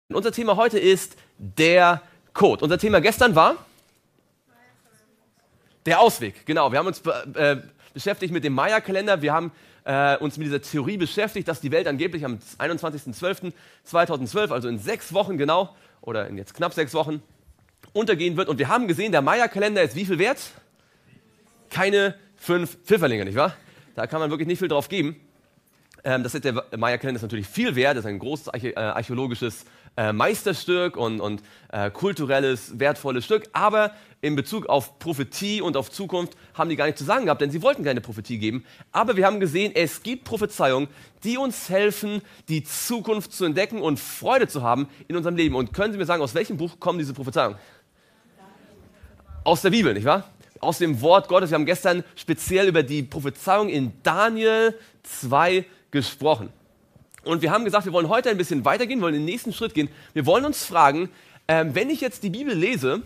Unser Thema heute ist der Code. Unser Thema gestern war der Ausweg. Genau, wir haben uns beschäftigt mit dem Maya-Kalender. Wir haben uns mit dieser Theorie beschäftigt, dass die Welt angeblich am 21.12.2012, also in 6 Wochen genau, oder in jetzt knapp 6 Wochen, untergehen wird. Und wir haben gesehen, der Maya-Kalender ist wie viel wert? Keine 5 Pfifferlinge, nicht wahr? Da kann man wirklich nicht viel drauf geben. Der Maya-Kalender ist natürlich viel wert, das ist ein großes archäologisches Meisterstück und kulturelles, wertvolles Stück. Aber in Bezug auf Prophetie und auf Zukunft haben die gar nichts zu sagen gehabt, denn sie wollten keine Prophetie geben. Aber wir haben gesehen, es gibt Prophezeiungen, die uns helfen, die Zukunft zu entdecken und Freude zu haben in unserem Leben. Und können Sie mir sagen, aus welchem Buch kommen diese Prophezeiungen? Aus der Bibel, nicht wahr? Aus dem Wort Gottes. Wir haben gestern speziell über die Prophezeiung in Daniel 2 gesprochen. Und wir haben gesagt, wir wollen heute ein bisschen weitergehen, wollen den nächsten Schritt gehen. Wir wollen uns fragen, wenn ich jetzt die Bibel lese,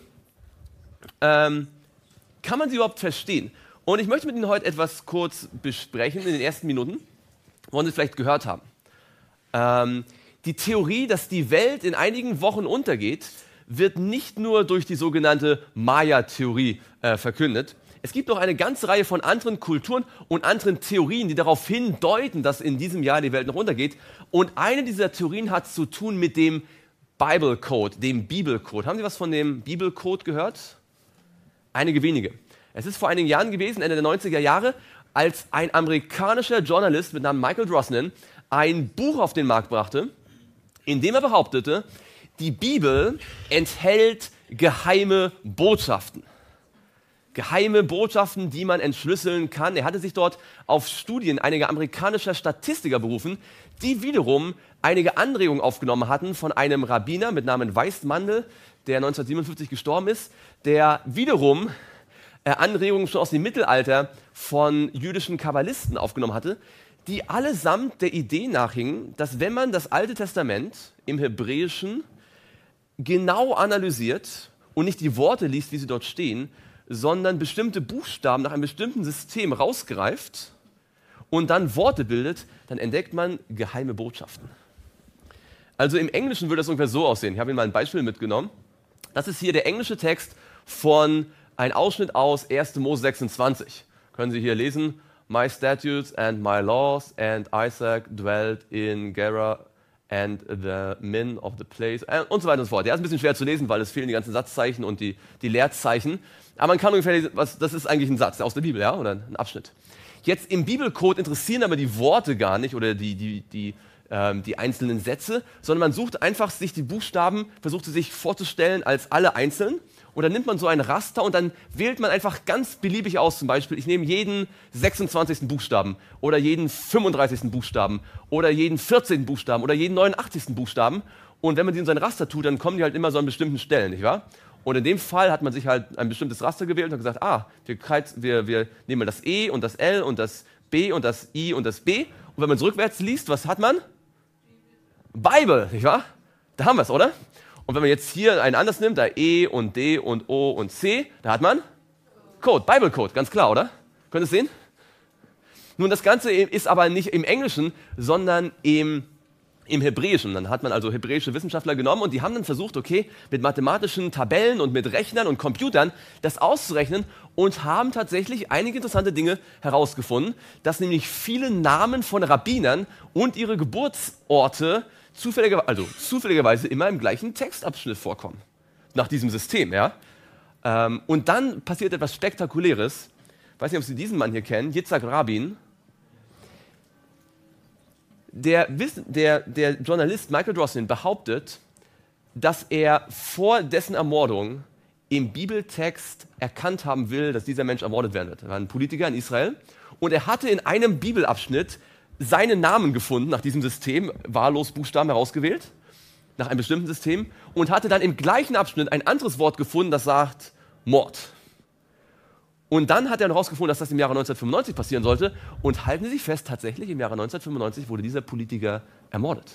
kann man sie überhaupt verstehen? Und ich möchte mit Ihnen heute etwas kurz besprechen in den ersten Minuten, wollen Sie vielleicht gehört haben. Die Theorie, dass die Welt in einigen Wochen untergeht, wird nicht nur durch die sogenannte Maya-Theorie verkündet. Es gibt noch eine ganze Reihe von anderen Kulturen und anderen Theorien, die darauf hindeuten, dass in diesem Jahr die Welt noch untergeht. Und eine dieser Theorien hat zu tun mit dem Bible Code, dem Bibelcode. Haben Sie was von dem Bibelcode gehört? Einige wenige. Es ist vor einigen Jahren gewesen, Ende der 90er Jahre, als ein amerikanischer Journalist mit Namen Michael Drosnin ein Buch auf den Markt brachte, in dem er behauptete, die Bibel enthält geheime Botschaften. Geheime Botschaften, die man entschlüsseln kann. Er hatte sich dort auf Studien einiger amerikanischer Statistiker berufen, die wiederum einige Anregungen aufgenommen hatten von einem Rabbiner mit Namen Weissmandl, der 1957 gestorben ist, der wiederum Anregungen schon aus dem Mittelalter von jüdischen Kabbalisten aufgenommen hatte, die allesamt der Idee nachhingen, dass wenn man das Alte Testament im Hebräischen genau analysiert und nicht die Worte liest, wie sie dort stehen, sondern bestimmte Buchstaben nach einem bestimmten System rausgreift und dann Worte bildet, dann entdeckt man geheime Botschaften. Also im Englischen würde das ungefähr so aussehen. Ich habe Ihnen mal ein Beispiel mitgenommen. Das ist hier der englische Text von ein Ausschnitt aus 1. Mose 26. Können Sie hier lesen. My statutes and my laws and Isaac dwelt in Gerar and the men of the place und so weiter und so fort. Der ist ein bisschen schwer zu lesen, weil es fehlen die ganzen Satzzeichen und die Leerzeichen. Aber man kann ungefähr lesen, das ist eigentlich ein Satz aus der Bibel, ja, oder ein Abschnitt. Jetzt im Bibelcode interessieren aber die Worte gar nicht oder die einzelnen Sätze, sondern man sucht einfach sich die Buchstaben, versucht sie sich vorzustellen als alle einzeln. Und dann nimmt man so ein Raster und dann wählt man einfach ganz beliebig aus. Zum Beispiel, ich nehme jeden 26. Buchstaben oder jeden 35. Buchstaben oder jeden 14. Buchstaben oder jeden 89. Buchstaben. Und wenn man die in so ein Raster tut, dann kommen die halt immer so an bestimmten Stellen, nicht wahr? Und in dem Fall hat man sich halt ein bestimmtes Raster gewählt und hat gesagt, wir nehmen das E und das L und das B und das I und das B. Und wenn man es rückwärts liest, was hat man? Bible, nicht wahr? Da haben wir es, oder? Und wenn man jetzt hier einen anders nimmt, da E und D und O und C, da hat man Code, Bible Code, ganz klar, oder? Könnt ihr es sehen? Nun, das Ganze ist aber nicht im Englischen, sondern im Hebräischen. Dann hat man also hebräische Wissenschaftler genommen und die haben dann versucht, okay, mit mathematischen Tabellen und mit Rechnern und Computern das auszurechnen und haben tatsächlich einige interessante Dinge herausgefunden, dass nämlich viele Namen von Rabbinern und ihre Geburtsorte zufälligerweise immer im gleichen Textabschnitt vorkommen. Nach diesem System, ja. Und dann passiert etwas Spektakuläres. Ich weiß nicht, ob Sie diesen Mann hier kennen, Yitzhak Rabin. Der Journalist Michael Drosnin behauptet, dass er vor dessen Ermordung im Bibeltext erkannt haben will, dass dieser Mensch ermordet werden wird. Er war ein Politiker in Israel und er hatte in einem Bibelabschnitt seinen Namen gefunden, nach diesem System, wahllos Buchstaben herausgewählt, nach einem bestimmten System, und hatte dann im gleichen Abschnitt ein anderes Wort gefunden, das sagt Mord. Und dann hat er herausgefunden, dass das im Jahre 1995 passieren sollte. Und halten Sie sich fest, tatsächlich im Jahre 1995 wurde dieser Politiker ermordet.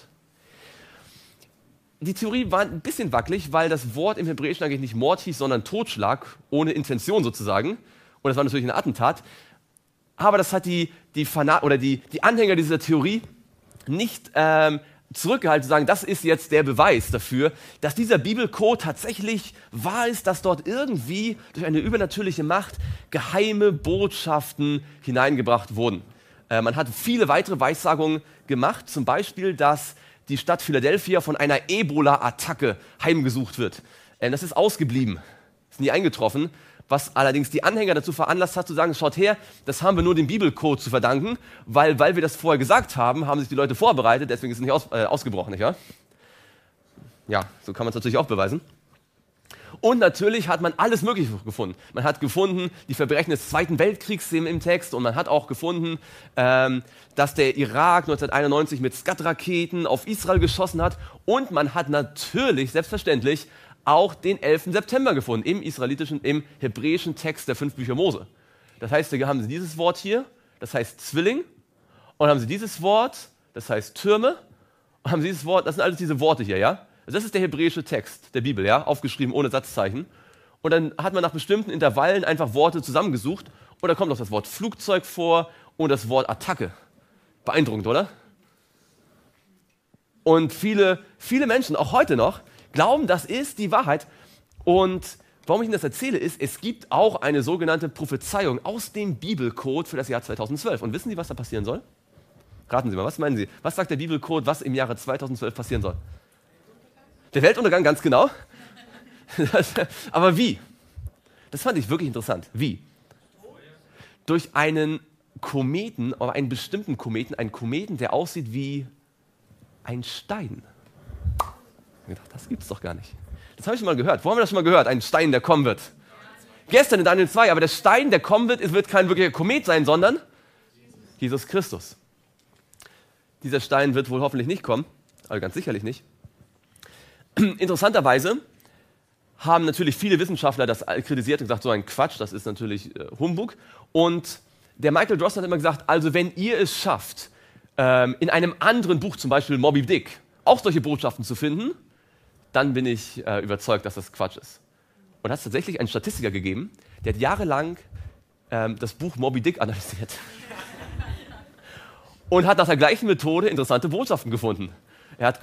Die Theorie war ein bisschen wackelig, weil das Wort im Hebräischen eigentlich nicht Mord hieß, sondern Totschlag, ohne Intention sozusagen. Und das war natürlich ein Attentat. Aber das hat die Anhänger dieser Theorie nicht zurückgehalten zu sagen, das ist jetzt der Beweis dafür, dass dieser Bibelcode tatsächlich wahr ist, dass dort irgendwie durch eine übernatürliche Macht geheime Botschaften hineingebracht wurden. Man hat viele weitere Weissagungen gemacht, zum Beispiel, dass die Stadt Philadelphia von einer Ebola-Attacke heimgesucht wird. Das ist ausgeblieben, ist nie eingetroffen, was allerdings die Anhänger dazu veranlasst hat, zu sagen, schaut her, das haben wir nur dem Bibelcode zu verdanken, weil wir das vorher gesagt haben, haben sich die Leute vorbereitet, deswegen ist es nicht ausgebrochen, nicht wahr? Ja, so kann man es natürlich auch beweisen. Und natürlich hat man alles Mögliche gefunden. Man hat gefunden die Verbrechen des Zweiten Weltkriegs im Text und man hat auch gefunden, dass der Irak 1991 mit Scud-Raketen auf Israel geschossen hat und man hat natürlich, selbstverständlich, auch den 11. September gefunden, im hebräischen Text der 5 Bücher Mose. Das heißt, hier haben sie dieses Wort hier, das heißt Zwilling, und haben sie dieses Wort, das heißt Türme, und haben sie dieses Wort, das sind alles diese Worte hier, ja? Das ist der hebräische Text der Bibel, ja? Aufgeschrieben ohne Satzzeichen. Und dann hat man nach bestimmten Intervallen einfach Worte zusammengesucht, und da kommt noch das Wort Flugzeug vor und das Wort Attacke. Beeindruckend, oder? Und viele Menschen, auch heute noch, glauben, das ist die Wahrheit. Und warum ich Ihnen das erzähle, ist, es gibt auch eine sogenannte Prophezeiung aus dem Bibelcode für das Jahr 2012. Und wissen Sie, was da passieren soll? Raten Sie mal, was meinen Sie? Was sagt der Bibelcode, was im Jahre 2012 passieren soll? Der Weltuntergang, ganz genau. Aber wie? Das fand ich wirklich interessant. Wie? Durch einen Kometen, oder einen bestimmten Kometen, einen Kometen, der aussieht wie ein Stein. Ich dachte, das gibt's doch gar nicht. Das habe ich schon mal gehört. Wo haben wir das schon mal gehört? Ein Stein, der kommen wird. Gestern in Daniel 2, aber der Stein, der kommen wird, es wird kein wirklicher Komet sein, sondern Jesus Christus. Dieser Stein wird wohl hoffentlich nicht kommen, aber ganz sicherlich nicht. Interessanterweise haben natürlich viele Wissenschaftler das kritisiert und gesagt, so ein Quatsch, das ist natürlich Humbug. Und der Michael Dross hat immer gesagt, also wenn ihr es schafft, in einem anderen Buch, zum Beispiel Moby Dick, auch solche Botschaften zu finden, dann bin ich überzeugt, dass das Quatsch ist. Und hat es tatsächlich einen Statistiker gegeben, der hat jahrelang das Buch Moby Dick analysiert und hat nach der gleichen Methode interessante Botschaften gefunden. Er hat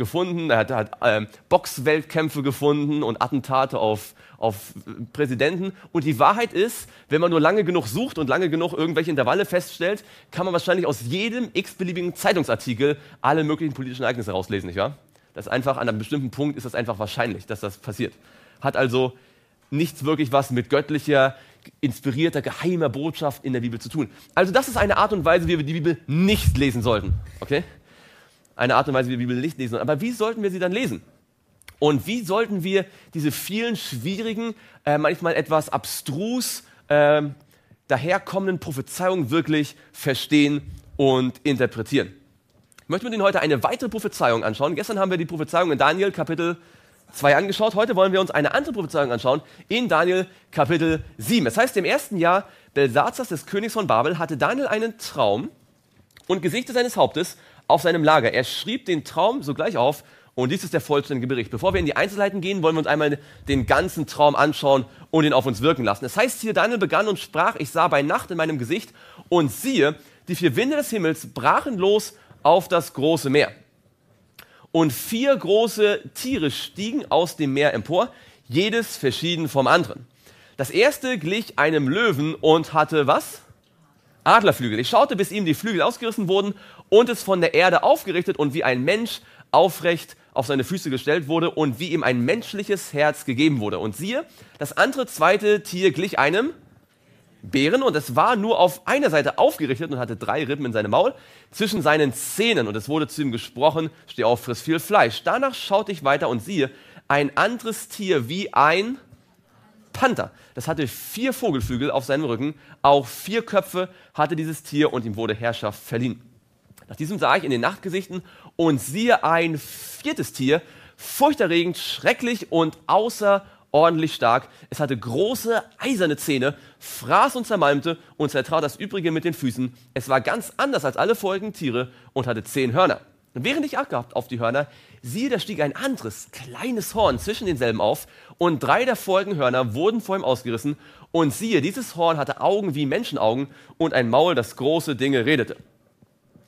Boxweltkämpfe gefunden und Attentate auf Präsidenten. Und die Wahrheit ist, wenn man nur lange genug sucht und lange genug irgendwelche Intervalle feststellt, kann man wahrscheinlich aus jedem x-beliebigen Zeitungsartikel alle möglichen politischen Ereignisse rauslesen, nicht wahr? Das ist einfach, an einem bestimmten Punkt ist das einfach wahrscheinlich, dass das passiert. Hat also nichts wirklich was mit göttlicher, inspirierter, geheimer Botschaft in der Bibel zu tun. Also das ist eine Art und Weise, wie wir die Bibel nicht lesen sollten. Okay? Eine Art und Weise, wie wir die Bibel nicht lesen sollten. Aber wie sollten wir sie dann lesen? Und wie sollten wir diese vielen schwierigen, manchmal etwas abstrus daherkommenden Prophezeiungen wirklich verstehen und interpretieren? Ich möchte mit Ihnen heute eine weitere Prophezeiung anschauen. Gestern haben wir die Prophezeiung in Daniel Kapitel 2 angeschaut. Heute wollen wir uns eine andere Prophezeiung anschauen in Daniel Kapitel 7. Das heißt, im ersten Jahr Belsazars, des Königs von Babel, hatte Daniel einen Traum und Gesichter seines Hauptes auf seinem Lager. Er schrieb den Traum sogleich auf und dies ist der vollständige Bericht. Bevor wir in die Einzelheiten gehen, wollen wir uns einmal den ganzen Traum anschauen und ihn auf uns wirken lassen. Das heißt hier, Daniel begann und sprach, ich sah bei Nacht in meinem Gesicht und siehe, die 4 Winde des Himmels brachen los auf das große Meer. Und 4 große Tiere stiegen aus dem Meer empor, jedes verschieden vom anderen. Das erste glich einem Löwen und hatte was? Adlerflügel. Ich schaute, bis ihm die Flügel ausgerissen wurden und es von der Erde aufgerichtet und wie ein Mensch aufrecht auf seine Füße gestellt wurde und wie ihm ein menschliches Herz gegeben wurde. Und siehe, das andere zweite Tier glich einem Bären und es war nur auf einer Seite aufgerichtet und hatte 3 Rippen in seinem Maul zwischen seinen Zähnen und es wurde zu ihm gesprochen, steh auf, friss viel Fleisch. Danach schaute ich weiter und siehe, ein anderes Tier wie ein Panther. Das hatte 4 Vogelflügel auf seinem Rücken, auch 4 Köpfe hatte dieses Tier und ihm wurde Herrschaft verliehen. Nach diesem sah ich in den Nachtgesichten und siehe ein 4. Tier, furchterregend, schrecklich und außerordentlich stark. Es hatte große eiserne Zähne, fraß und zermalmte und zertrat das Übrige mit den Füßen. Es war ganz anders als alle vorigen Tiere und hatte 10 Hörner. Und während ich Acht gehabt auf die Hörner, siehe, da stieg ein anderes, kleines Horn zwischen denselben auf und 3 der vorigen Hörner wurden vor ihm ausgerissen und siehe, dieses Horn hatte Augen wie Menschenaugen und ein Maul, das große Dinge redete.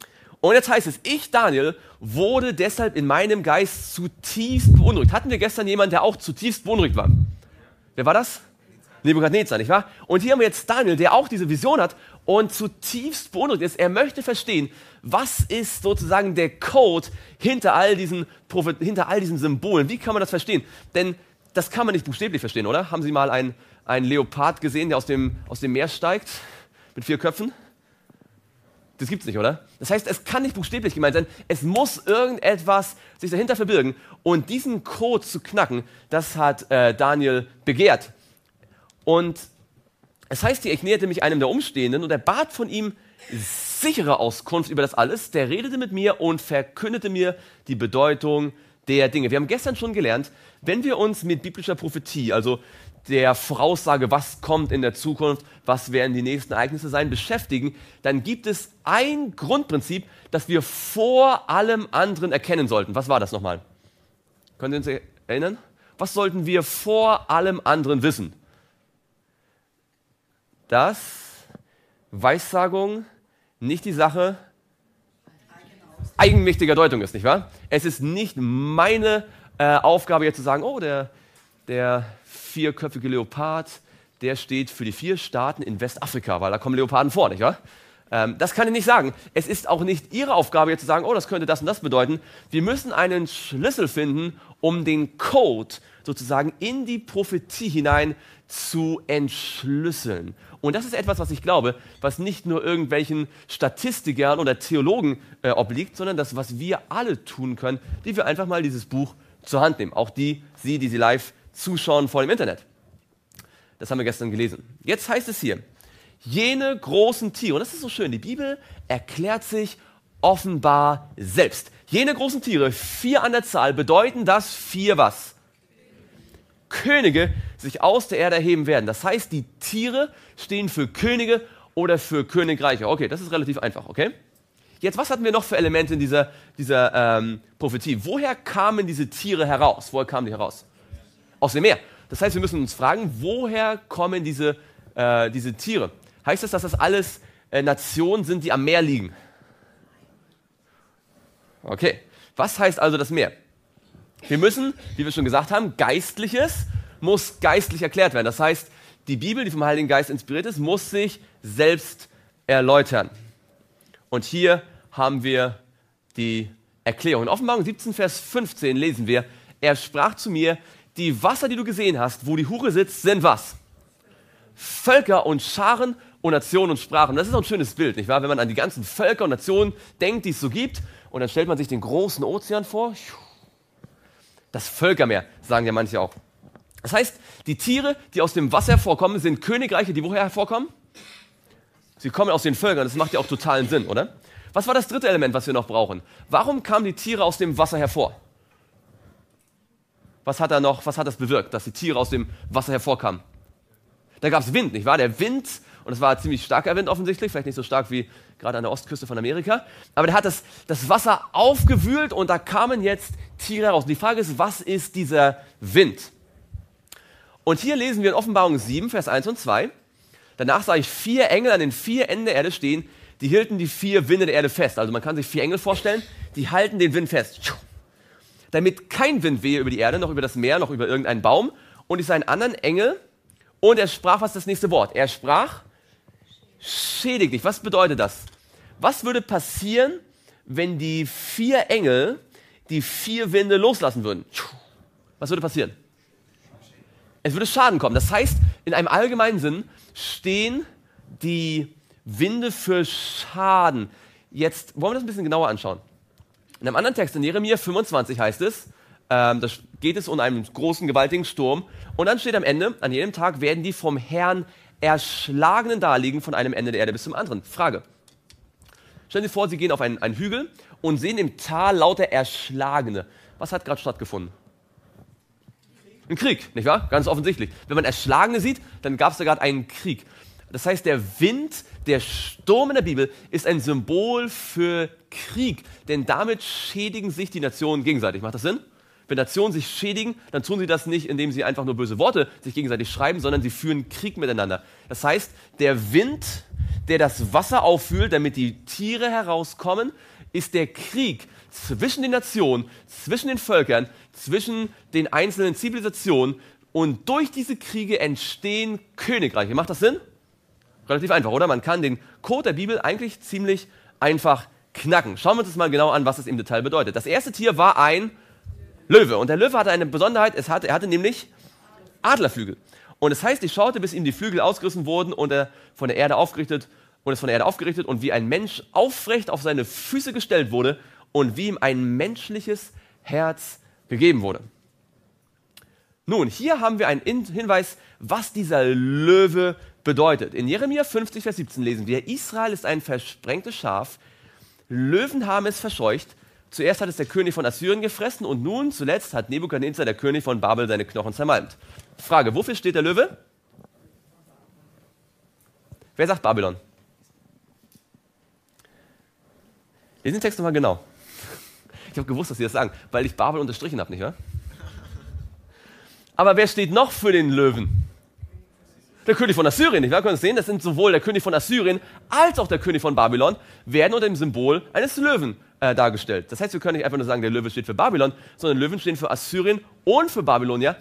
Und jetzt heißt es, ich, Daniel, wurde deshalb in meinem Geist zutiefst beunruhigt. Hatten wir gestern jemanden, der auch zutiefst beunruhigt war? Wer war das? Nebukadnezar, nicht wahr? Und hier haben wir jetzt Daniel, der auch diese Vision hat und zutiefst beunruhigt ist. Er möchte verstehen, was ist sozusagen der Code hinter all diesen Symbolen. Wie kann man das verstehen? Denn das kann man nicht buchstäblich verstehen, oder? Haben Sie mal einen Leopard gesehen, der aus dem Meer steigt mit 4 Köpfen? Das gibt's nicht, oder? Das heißt, es kann nicht buchstäblich gemeint sein. Es muss irgendetwas sich dahinter verbirgen. Und diesen Code zu knacken, das hat Daniel begehrt. Und es heißt hier, ich näherte mich einem der Umstehenden und er bat von ihm sichere Auskunft über das alles. Der redete mit mir und verkündete mir die Bedeutung der Dinge. Wir haben gestern schon gelernt, wenn wir uns mit biblischer Prophetie, also der Voraussage, was kommt in der Zukunft, was werden die nächsten Ereignisse sein, beschäftigen, dann gibt es ein Grundprinzip, das wir vor allem anderen erkennen sollten. Was war das nochmal? Können Sie uns erinnern? Was sollten wir vor allem anderen wissen? Dass Weissagung nicht die Sache eigenmächtiger Deutung ist, nicht wahr? Es ist nicht meine Aufgabe jetzt zu sagen, oh, der 4-köpfige Leopard, der steht für die 4 Staaten in Westafrika, weil da kommen Leoparden vor, nicht wahr? Das kann ich nicht sagen. Es ist auch nicht Ihre Aufgabe jetzt zu sagen, oh, das könnte das und das bedeuten. Wir müssen einen Schlüssel finden, um den Code sozusagen in die Prophetie hinein zu entschlüsseln. Und das ist etwas, was ich glaube, was nicht nur irgendwelchen Statistikern oder Theologen obliegt, sondern das, was wir alle tun können, die wir einfach mal dieses Buch zur Hand nehmen. Auch die Sie live zuschauen vor dem Internet. Das haben wir gestern gelesen. Jetzt heißt es hier, jene großen Tiere, und das ist so schön, die Bibel erklärt sich offenbar selbst. Jene großen Tiere, 4 an der Zahl, bedeuten, dass 4 was? Könige sich aus der Erde erheben werden. Das heißt, die Tiere stehen für Könige oder für Königreiche. Okay, das ist relativ einfach, okay? Jetzt, was hatten wir noch für Elemente in dieser Prophetie? Woher kamen diese Tiere heraus? Woher kamen die heraus? Aus dem Meer. Das heißt, wir müssen uns fragen, woher kommen diese Tiere? Heißt das, dass das alles Nationen sind, die am Meer liegen? Okay. Was heißt also das Meer? Wir müssen, wie wir schon gesagt haben, Geistliches muss geistlich erklärt werden. Das heißt, die Bibel, die vom Heiligen Geist inspiriert ist, muss sich selbst erläutern. Und hier haben wir die Erklärung. In Offenbarung 17, Vers 15 lesen wir, er sprach zu mir, die Wasser, die du gesehen hast, wo die Hure sitzt, sind was? Völker und Scharen und Nationen und Sprachen. Das ist auch ein schönes Bild, nicht wahr? Wenn man an die ganzen Völker und Nationen denkt, die es so gibt, und dann stellt man sich den großen Ozean vor. Das Völkermeer, sagen ja manche auch. Das heißt, die Tiere, die aus dem Wasser hervorkommen, sind Königreiche, die woher hervorkommen? Sie kommen aus den Völkern, das macht ja auch totalen Sinn, oder? Was war das dritte Element, was wir noch brauchen? Warum kamen die Tiere aus dem Wasser hervor? Was hat das bewirkt, dass die Tiere aus dem Wasser hervorkamen? Da gab es Wind, nicht wahr? Der Wind, und es war ein ziemlich starker Wind offensichtlich, vielleicht nicht so stark wie gerade an der Ostküste von Amerika, aber der hat das Wasser aufgewühlt und da kamen jetzt Tiere heraus. Und die Frage ist, was ist dieser Wind? Und hier lesen wir in Offenbarung 7, Vers 1 und 2, danach sah ich 4 Engel an den 4 Enden der Erde stehen, die hielten die 4 Winde der Erde fest. Also man kann sich 4 Engel vorstellen, die halten den Wind fest. Damit kein Wind wehe über die Erde, noch über das Meer, noch über irgendeinen Baum. Und ich sah einen anderen Engel und er sprach, was ist das nächste Wort? Er sprach, schädig dich. Was bedeutet das? Was würde passieren, wenn die 4 Engel die 4 Winde loslassen würden? Was würde passieren? Es würde Schaden kommen. Das heißt, in einem allgemeinen Sinn stehen die Winde für Schaden. Jetzt wollen wir das ein bisschen genauer anschauen. In einem anderen Text, in Jeremia 25 heißt es, da geht es um einen großen, gewaltigen Sturm. Und dann steht am Ende, an jedem Tag werden die vom Herrn Erschlagenen daliegen, von einem Ende der Erde bis zum anderen. Frage. Stellen Sie vor, Sie gehen auf einen Hügel und sehen im Tal lauter Erschlagene. Was hat gerade stattgefunden? Ein Krieg, nicht wahr? Ganz offensichtlich. Wenn man Erschlagene sieht, dann gab es da gerade einen Krieg. Das heißt, der Wind, der Sturm in der Bibel ist ein Symbol für Krieg, denn damit schädigen sich die Nationen gegenseitig. Macht das Sinn? Wenn Nationen sich schädigen, dann tun sie das nicht, indem sie einfach nur böse Worte sich gegenseitig schreiben, sondern sie führen Krieg miteinander. Das heißt, der Wind, der das Wasser aufwühlt, damit die Tiere herauskommen, ist der Krieg zwischen den Nationen, zwischen den Völkern, zwischen den einzelnen Zivilisationen und durch diese Kriege entstehen Königreiche. Macht das Sinn? Relativ einfach, oder? Man kann den Code der Bibel eigentlich ziemlich einfach knacken. Schauen wir uns das mal genau an, was das im Detail bedeutet. Das erste Tier war ein Löwe und der Löwe hatte eine Besonderheit, er hatte nämlich Adlerflügel. Und das heißt, ich schaute, bis ihm die Flügel ausgerissen wurden und er von der Erde aufgerichtet und wie ein Mensch aufrecht auf seine Füße gestellt wurde und wie ihm ein menschliches Herz gegeben wurde. Nun, hier haben wir einen Hinweis, was dieser Löwe bedeutet. In Jeremia 50, Vers 17 lesen wir, Israel ist ein versprengtes Schaf, Löwen haben es verscheucht, zuerst hat es der König von Assyrien gefressen und nun zuletzt hat Nebukadnezar, der König von Babel, seine Knochen zermalmt. Frage, wofür steht der Löwe? Wer sagt Babylon? Lesen den Text nochmal genau. Ich habe gewusst, dass Sie das sagen, weil ich Babel unterstrichen habe, nicht wahr? Aber wer steht noch für den Löwen? Der König von Assyrien, nicht wahr? Können Sie sehen, das sind sowohl der König von Assyrien als auch der König von Babylon, werden unter dem Symbol eines Löwen dargestellt. Das heißt, wir können nicht einfach nur sagen, der Löwe steht für Babylon, sondern Löwen stehen für Assyrien und für Babylon, ja?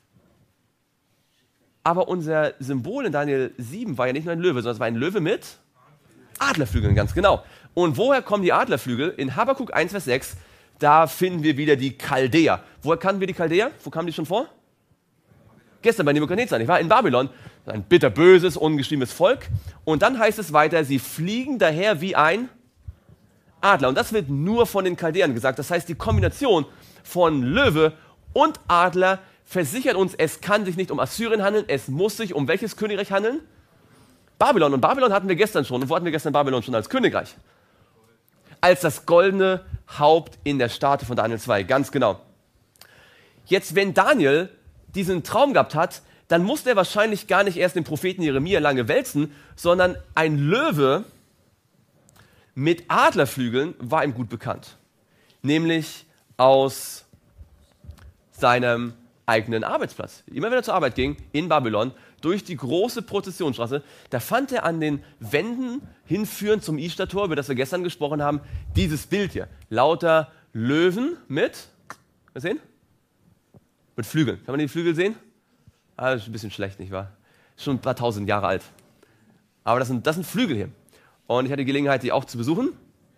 Aber unser Symbol in Daniel 7 war ja nicht nur ein Löwe, sondern es war ein Löwe mit Adlerflügeln, ganz genau. Und woher kommen die Adlerflügel? In Habakuk 1, Vers 6, da finden wir wieder die Chaldäer. Woher kannten wir die Chaldäer? Wo kamen die schon vor? Gestern bei Nebukadnezar, nicht wahr? In Babylon. Ein bitterböses, ungeschriebenes Volk. Und dann heißt es weiter, sie fliegen daher wie ein Adler. Und das wird nur von den Chaldäern gesagt. Das heißt, die Kombination von Löwe und Adler versichert uns, es kann sich nicht um Assyrien handeln, es muss sich um welches Königreich handeln? Babylon. Und Babylon hatten wir gestern schon. Und wo hatten wir gestern Babylon schon als Königreich? Als das goldene Haupt in der Statue von Daniel 2. Ganz genau. Jetzt, wenn Daniel diesen Traum gehabt hat, dann musste er wahrscheinlich gar nicht erst den Propheten Jeremia lange wälzen, sondern ein Löwe mit Adlerflügeln war ihm gut bekannt. Nämlich aus seinem eigenen Arbeitsplatz. Immer wenn er zur Arbeit ging, in Babylon, durch die große Prozessionsstraße, da fand er an den Wänden hinführend zum Ishtar-Tor, über das wir gestern gesprochen haben, dieses Bild hier. Lauter Löwen mit, was sehen? Mit Flügeln. Kann man die Flügel sehen? Ah, das ist ein bisschen schlecht, nicht wahr? Schon ein paar tausend Jahre alt. Aber das sind Flügel hier. Und ich hatte die Gelegenheit, die auch zu besuchen.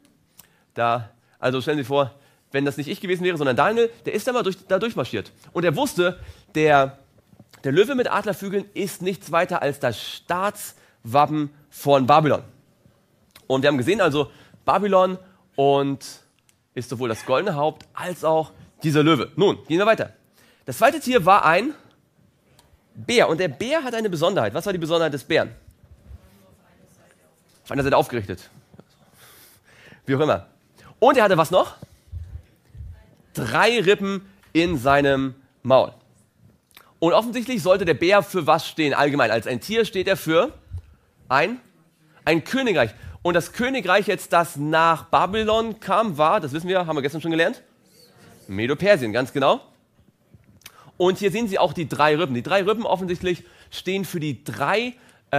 Also stellen Sie sich vor, wenn das nicht ich gewesen wäre, sondern Daniel, der ist da mal durchmarschiert. Und er wusste, der Löwe mit Adlerflügeln ist nichts weiter als das Staatswappen von Babylon. Und wir haben gesehen, also Babylon und ist sowohl das goldene Haupt als auch dieser Löwe. Nun, gehen wir weiter. Das zweite Tier war ein Bär. Und der Bär hat eine Besonderheit. Was war die Besonderheit des Bären? Auf einer Seite aufgerichtet. Wie auch immer. Und er hatte was noch? 3 Rippen in seinem Maul. Und offensichtlich sollte der Bär für was stehen? Allgemein, als ein Tier steht er für ein Königreich. Und das Königreich jetzt, das nach Babylon kam, war, das wissen wir, haben wir gestern schon gelernt, Medo-Persien, ganz genau. Und hier sehen Sie auch die 3 Rippen. Die 3 Rippen offensichtlich stehen für die 3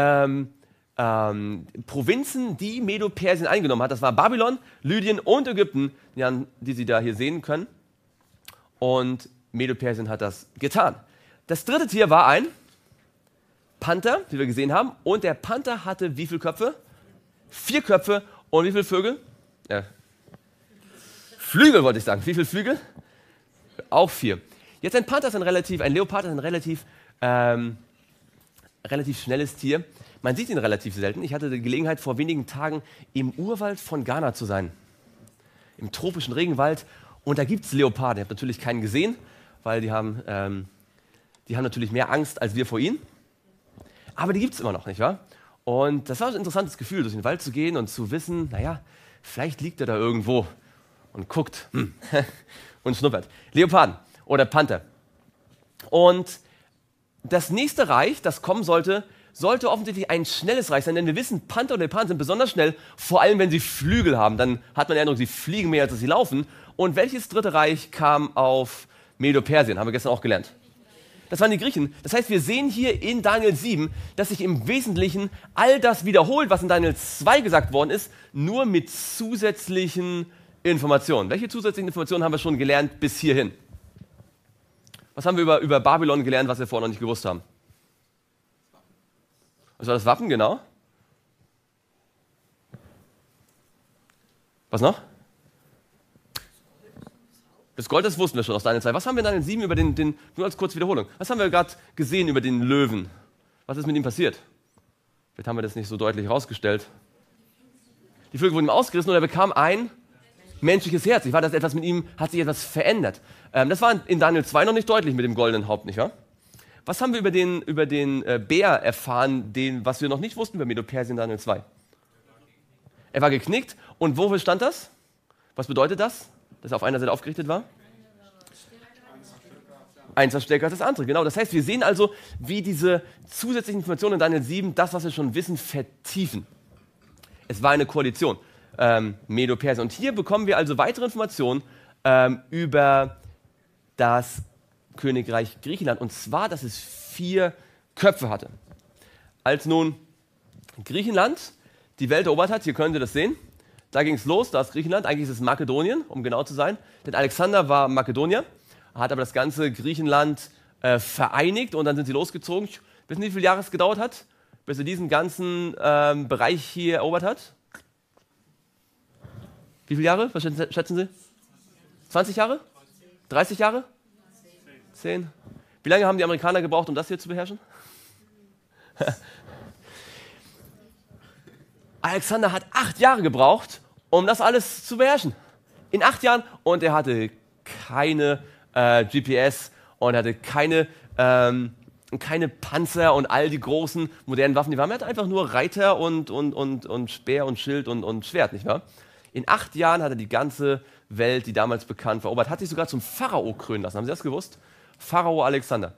Provinzen, die Medo-Persien eingenommen hat. Das war Babylon, Lydien und Ägypten, die Sie da hier sehen können. Und Medo-Persien hat das getan. Das dritte Tier war ein Panther, wie wir gesehen haben. Und der Panther hatte wie viele Köpfe? 4 Köpfe. Und wie viele Vögel? Flügel wollte ich sagen. Wie viele Flügel? Auch 4. Jetzt ein Leopard ist ein relativ schnelles Tier. Man sieht ihn relativ selten. Ich hatte die Gelegenheit, vor wenigen Tagen im Urwald von Ghana zu sein. Im tropischen Regenwald. Und da gibt es Leoparden. Ich habe natürlich keinen gesehen, weil die haben natürlich mehr Angst als wir vor ihnen. Aber die gibt es immer noch, nicht wahr? Und das war ein interessantes Gefühl, durch den Wald zu gehen und zu wissen, naja, vielleicht liegt er da irgendwo und guckt und schnuppert. Leoparden oder Panther. Und das nächste Reich, das kommen sollte offensichtlich ein schnelles Reich sein, denn wir wissen, Panther und Leoparden sind besonders schnell, vor allem wenn sie Flügel haben. Dann hat man den Eindruck, sie fliegen mehr, als sie laufen. Und welches dritte Reich kam auf Medo-Persien? Haben wir gestern auch gelernt. Das waren die Griechen. Das heißt, wir sehen hier in Daniel 7, dass sich im Wesentlichen all das wiederholt, was in Daniel 2 gesagt worden ist, nur mit zusätzlichen Informationen. Welche zusätzlichen Informationen haben wir schon gelernt bis hierhin? Was haben wir über Babylon gelernt, was wir vorher noch nicht gewusst haben? Was war das Wappen, genau? Was noch? Das Gold, das wussten wir schon aus Daniel 2. Was haben wir in Daniel 7 über nur als kurze Wiederholung, was haben wir gerade gesehen über den Löwen? Was ist mit ihm passiert? Vielleicht haben wir das nicht so deutlich herausgestellt. Die Flügel wurden ihm ausgerissen und er bekam ein menschliches Herz. Ich war das etwas mit ihm, hat sich etwas verändert. Das war in Daniel 2 noch nicht deutlich mit dem goldenen Haupt, nicht wahr? Was haben wir über den Bär erfahren, was wir noch nicht wussten über Medo-Persien in Daniel 2? Er war geknickt. Und wofür stand das? Was bedeutet das, dass er auf einer Seite aufgerichtet war? Eins war stärker als das andere, genau. Das heißt, wir sehen also, wie diese zusätzlichen Informationen in Daniel 7 das, was wir schon wissen, vertiefen. Es war eine Koalition, Medo-Persien. Und hier bekommen wir also weitere Informationen über das Königreich Griechenland. Und zwar, dass es 4 Köpfe hatte. Als nun Griechenland die Welt erobert hat, hier könnt ihr das sehen, da ging es los, da ist Griechenland, eigentlich ist es Makedonien, um genau zu sein. Denn Alexander war Makedonier, hat aber das ganze Griechenland vereinigt und dann sind sie losgezogen. Wissen Sie, wie viele Jahre es gedauert hat, bis er diesen ganzen Bereich hier erobert hat? Wie viele Jahre? Was schätzen Sie? 20 Jahre? 30 Jahre? 10? Wie lange haben die Amerikaner gebraucht, um das hier zu beherrschen? Alexander hat 8 Jahre gebraucht, um das alles zu beherrschen. In 8 Jahren. Und er hatte keine GPS und er hatte keine Panzer und all die großen modernen Waffen, die waren. Er hatte einfach nur Reiter und Speer und Schild und Schwert, nicht wahr? In 8 Jahren hat er die ganze Welt, die damals bekannt war, erobert, hat sich sogar zum Pharao krönen lassen. Haben Sie das gewusst? Pharao Alexander.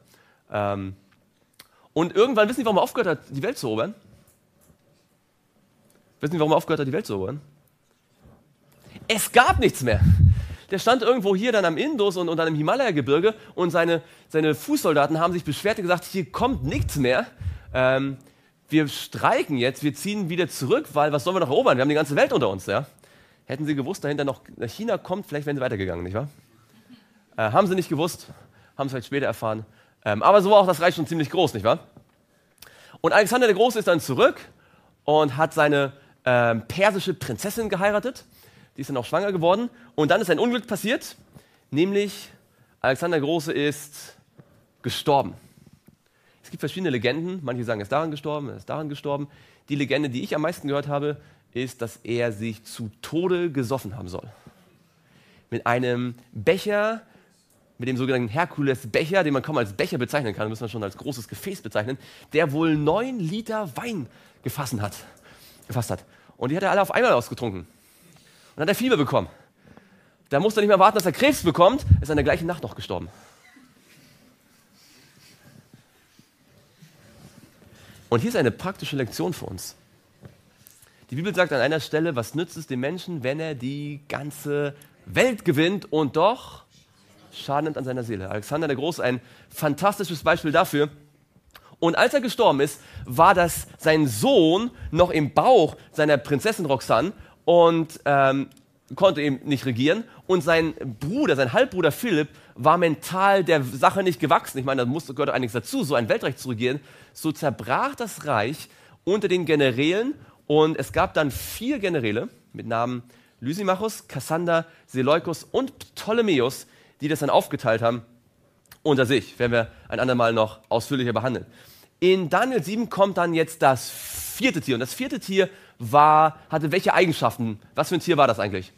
Und irgendwann, wissen Sie, warum er aufgehört hat, die Welt zu erobern? Wissen Sie, warum er aufgehört hat, die Welt zu erobern? Es gab nichts mehr. Der stand irgendwo hier dann am Indus und dann im Himalaya-Gebirge und seine Fußsoldaten haben sich beschwert und gesagt, hier kommt nichts mehr. Wir streiken jetzt, wir ziehen wieder zurück, weil was sollen wir noch erobern? Wir haben die ganze Welt unter uns. Ja? Hätten sie gewusst, dahinter noch China kommt, vielleicht wären sie weitergegangen, nicht wahr? Haben sie nicht gewusst, haben es vielleicht später erfahren. Aber so war auch das Reich schon ziemlich groß, nicht wahr? Und Alexander der Große ist dann zurück und hat seine persische Prinzessin geheiratet. Die ist dann auch schwanger geworden. Und dann ist ein Unglück passiert, nämlich Alexander der Große ist gestorben. Es gibt verschiedene Legenden. Manche sagen, er ist daran gestorben, er ist daran gestorben. Die Legende, die ich am meisten gehört habe, ist, dass er sich zu Tode gesoffen haben soll. Mit einem Becher, mit dem sogenannten Herkules-Becher, den man kaum als Becher bezeichnen kann, müssen wir schon als großes Gefäß bezeichnen, der wohl 9 Liter Wein gefasst hat. Und die hat er alle auf einmal ausgetrunken. Und dann hat er Fieber bekommen. Da musste er nicht mehr warten, dass er Krebs bekommt, ist in der gleichen Nacht noch gestorben. Und hier ist eine praktische Lektion für uns. Die Bibel sagt an einer Stelle, was nützt es dem Menschen, wenn er die ganze Welt gewinnt und doch Schaden nimmt an seiner Seele. Alexander der Große, ein fantastisches Beispiel dafür. Und als er gestorben ist, war das sein Sohn noch im Bauch seiner Prinzessin Roxanne und konnte eben nicht regieren. Und sein Bruder, sein Halbbruder Philipp, war mental der Sache nicht gewachsen. Ich meine, da gehört einiges dazu, so ein Weltreich zu regieren. So zerbrach das Reich unter den Generälen und es gab dann 4 Generäle mit Namen Lysimachus, Kassander, Seleukos und Ptolemäus, die das dann aufgeteilt haben unter sich. Werden wir ein andermal noch ausführlicher behandeln. In Daniel 7 kommt dann jetzt das 4. Tier. Und das 4. Tier hatte welche Eigenschaften? Was für ein Tier war das eigentlich?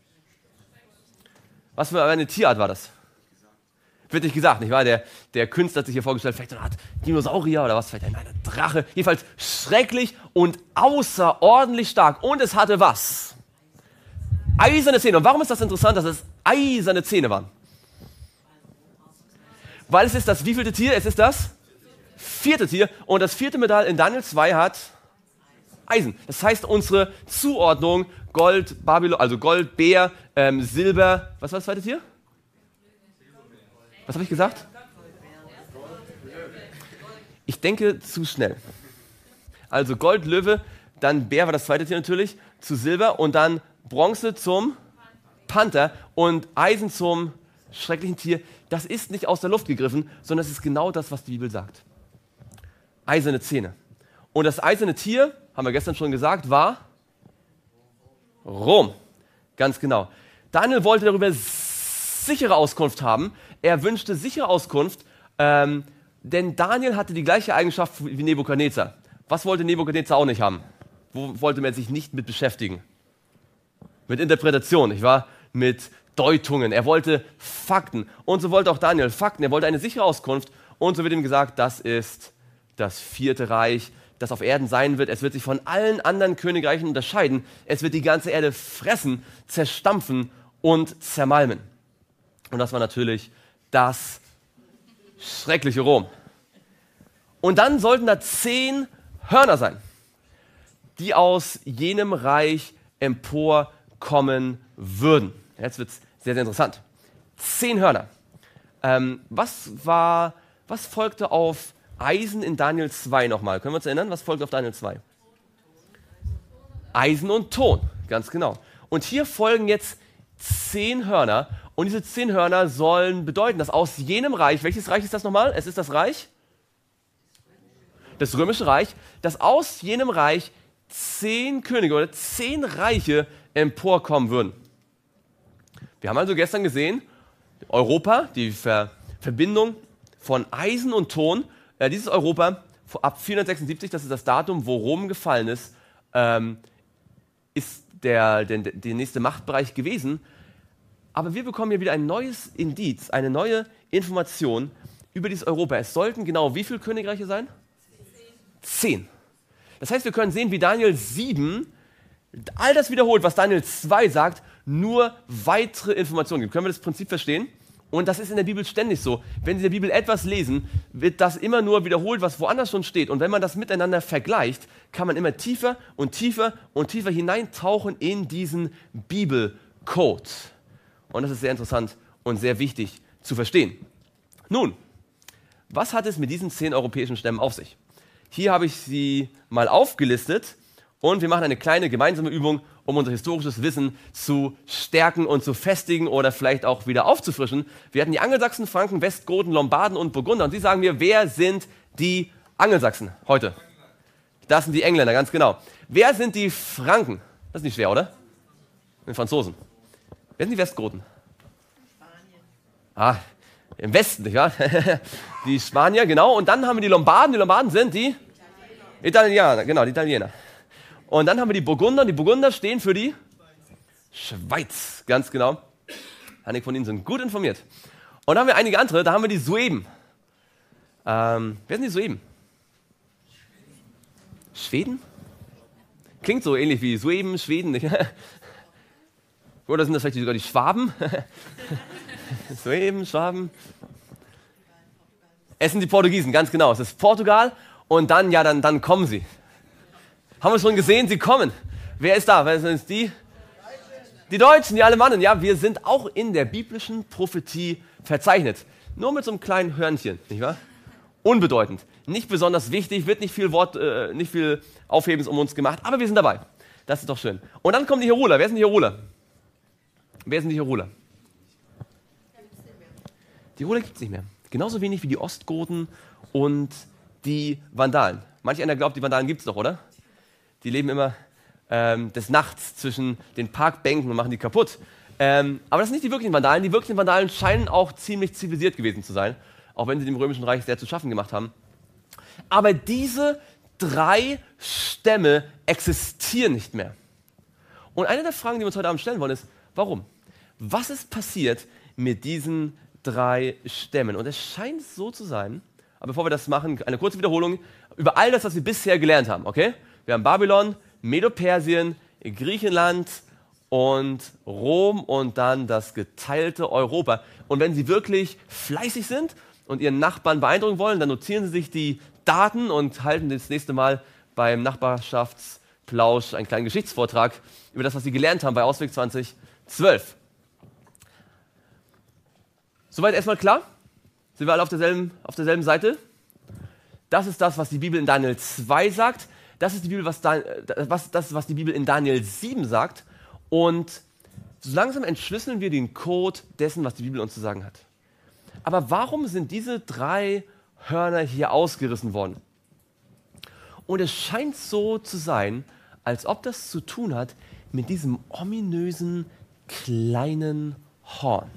Was für eine Tierart war das? Wird nicht gesagt, nicht wahr? Der Künstler hat sich hier vorgestellt, vielleicht eine Art Dinosaurier oder was, vielleicht eine Drache. Jedenfalls schrecklich und außerordentlich stark. Und es hatte was? Eiserne Zähne. Und warum ist das interessant, dass es eiserne Zähne waren? Weil es ist das wievielte Tier? Es ist das 4. Tier. Und das 4. Metall in Daniel 2 hat Eisen. Das heißt, unsere Zuordnung Gold, Babylon, also Gold, Bär, Silber. Was war das 2. Tier? Was habe ich gesagt? Ich denke zu schnell. Also Gold, Löwe, dann Bär war das 2. Tier natürlich, zu Silber und dann Bronze zum Panther und Eisen zum schrecklichen Tier, das ist nicht aus der Luft gegriffen, sondern es ist genau das, was die Bibel sagt. Eiserne Zähne. Und das eiserne Tier, haben wir gestern schon gesagt, war Rom. Ganz genau. Daniel wollte darüber sichere Auskunft haben. Er wünschte sichere Auskunft, denn Daniel hatte die gleiche Eigenschaft wie Nebukadnezar. Was wollte Nebukadnezar auch nicht haben? Wo wollte man sich nicht mit beschäftigen? Mit Interpretation, nicht wahr? Mit Deutungen. Er wollte Fakten. Und so wollte auch Daniel Fakten. Er wollte eine sichere Auskunft. Und so wird ihm gesagt, das ist das 4. Reich, das auf Erden sein wird. Es wird sich von allen anderen Königreichen unterscheiden. Es wird die ganze Erde fressen, zerstampfen und zermalmen. Und das war natürlich das schreckliche Rom. Und dann sollten da 10 Hörner sein, die aus jenem Reich emporkommen würden. Jetzt wird es sehr, sehr interessant. 10 Hörner. Was folgte auf Eisen in Daniel 2 nochmal? Können wir uns erinnern? Was folgt auf Daniel 2? Eisen und Ton, ganz genau. Und hier folgen jetzt 10 Hörner. Und diese 10 Hörner sollen bedeuten, dass aus jenem Reich, welches Reich ist das nochmal? Es ist das Reich? Das Römische Reich, dass aus jenem Reich 10 Könige oder 10 Reiche emporkommen würden. Wir haben also gestern gesehen, Europa, die Verbindung von Eisen und Ton, dieses Europa ab 476, das ist das Datum, wo Rom gefallen ist, ist der nächste Machtbereich gewesen. Aber wir bekommen hier wieder ein neues Indiz, eine neue Information über dieses Europa. Es sollten genau wie viele Königreiche sein? 10. Das heißt, wir können sehen, wie Daniel 7 all das wiederholt, was Daniel 2 sagt, nur weitere Informationen gibt. Können wir das Prinzip verstehen? Und das ist in der Bibel ständig so. Wenn Sie in der Bibel etwas lesen, wird das immer nur wiederholt, was woanders schon steht. Und wenn man das miteinander vergleicht, kann man immer tiefer und tiefer und tiefer hineintauchen in diesen Bibelcode. Und das ist sehr interessant und sehr wichtig zu verstehen. Nun, was hat es mit diesen 10 europäischen Stämmen auf sich? Hier habe ich sie mal aufgelistet und wir machen eine kleine gemeinsame Übung, um unser historisches Wissen zu stärken und zu festigen oder vielleicht auch wieder aufzufrischen. Wir hatten die Angelsachsen, Franken, Westgoten, Lombarden und Burgunder. Und Sie sagen mir, wer sind die Angelsachsen heute? Das sind die Engländer, ganz genau. Wer sind die Franken? Das ist nicht schwer, oder? Die Franzosen. Wer sind die Westgoten? Spanien. Im Westen, nicht wahr? Die Spanier, genau. Und dann haben wir die Lombarden. Die Lombarden sind die Italiener, genau, die Italiener. Und dann haben wir die Burgunder. Die Burgunder stehen für die Schweiz, ganz genau. Einige von Ihnen sind gut informiert. Und dann haben wir einige andere. Da haben wir die Sueben. Wer sind die Sueben? Schweden? Klingt so ähnlich wie Sueben, Schweden. Nicht? Oder sind das vielleicht sogar die Schwaben? Sueben, Schwaben. Es sind die Portugiesen, ganz genau. Es ist Portugal und dann, ja, dann kommen sie. Haben wir schon gesehen, sie kommen. Wer ist da? Wer sind es die? Die Deutschen, die Alemannen. Ja, wir sind auch in der biblischen Prophetie verzeichnet. Nur mit so einem kleinen Hörnchen, nicht wahr? Unbedeutend, nicht besonders wichtig, wird nicht viel Aufhebens um uns gemacht, aber wir sind dabei. Das ist doch schön. Und dann kommen die Heruler. Wer sind die Heruler? Wer sind die Heruler? Die Heruler gibt es nicht mehr. Genauso wenig wie die Ostgoten und die Vandalen. Manch einer glaubt, die Vandalen gibt es noch, oder? Die leben immer des Nachts zwischen den Parkbänken und machen die kaputt. Aber das sind nicht die wirklichen Vandalen. Die wirklichen Vandalen scheinen auch ziemlich zivilisiert gewesen zu sein, auch wenn sie dem Römischen Reich sehr zu schaffen gemacht haben. Aber diese 3 Stämme existieren nicht mehr. Und eine der Fragen, die wir uns heute Abend stellen wollen, ist, warum? Was ist passiert mit diesen 3 Stämmen? Und es scheint so zu sein, aber bevor wir das machen, eine kurze Wiederholung über all das, was wir bisher gelernt haben, okay? Wir haben Babylon, Medo-Persien, Griechenland und Rom und dann das geteilte Europa. Und wenn Sie wirklich fleißig sind und Ihren Nachbarn beeindrucken wollen, dann notieren Sie sich die Daten und halten das nächste Mal beim Nachbarschaftsplausch einen kleinen Geschichtsvortrag über das, was Sie gelernt haben bei Ausweg 2012. Soweit erstmal klar? Sind wir alle auf derselben Seite? Das ist das, was die Bibel in Daniel 2 sagt. Das ist die Bibel, was die Bibel in Daniel 7 sagt. Und So langsam entschlüsseln wir den Code dessen, was die Bibel uns zu sagen hat. Aber warum sind diese 3 Hörner hier ausgerissen worden? Und es scheint so zu sein, als ob das zu tun hat mit diesem ominösen kleinen Horn.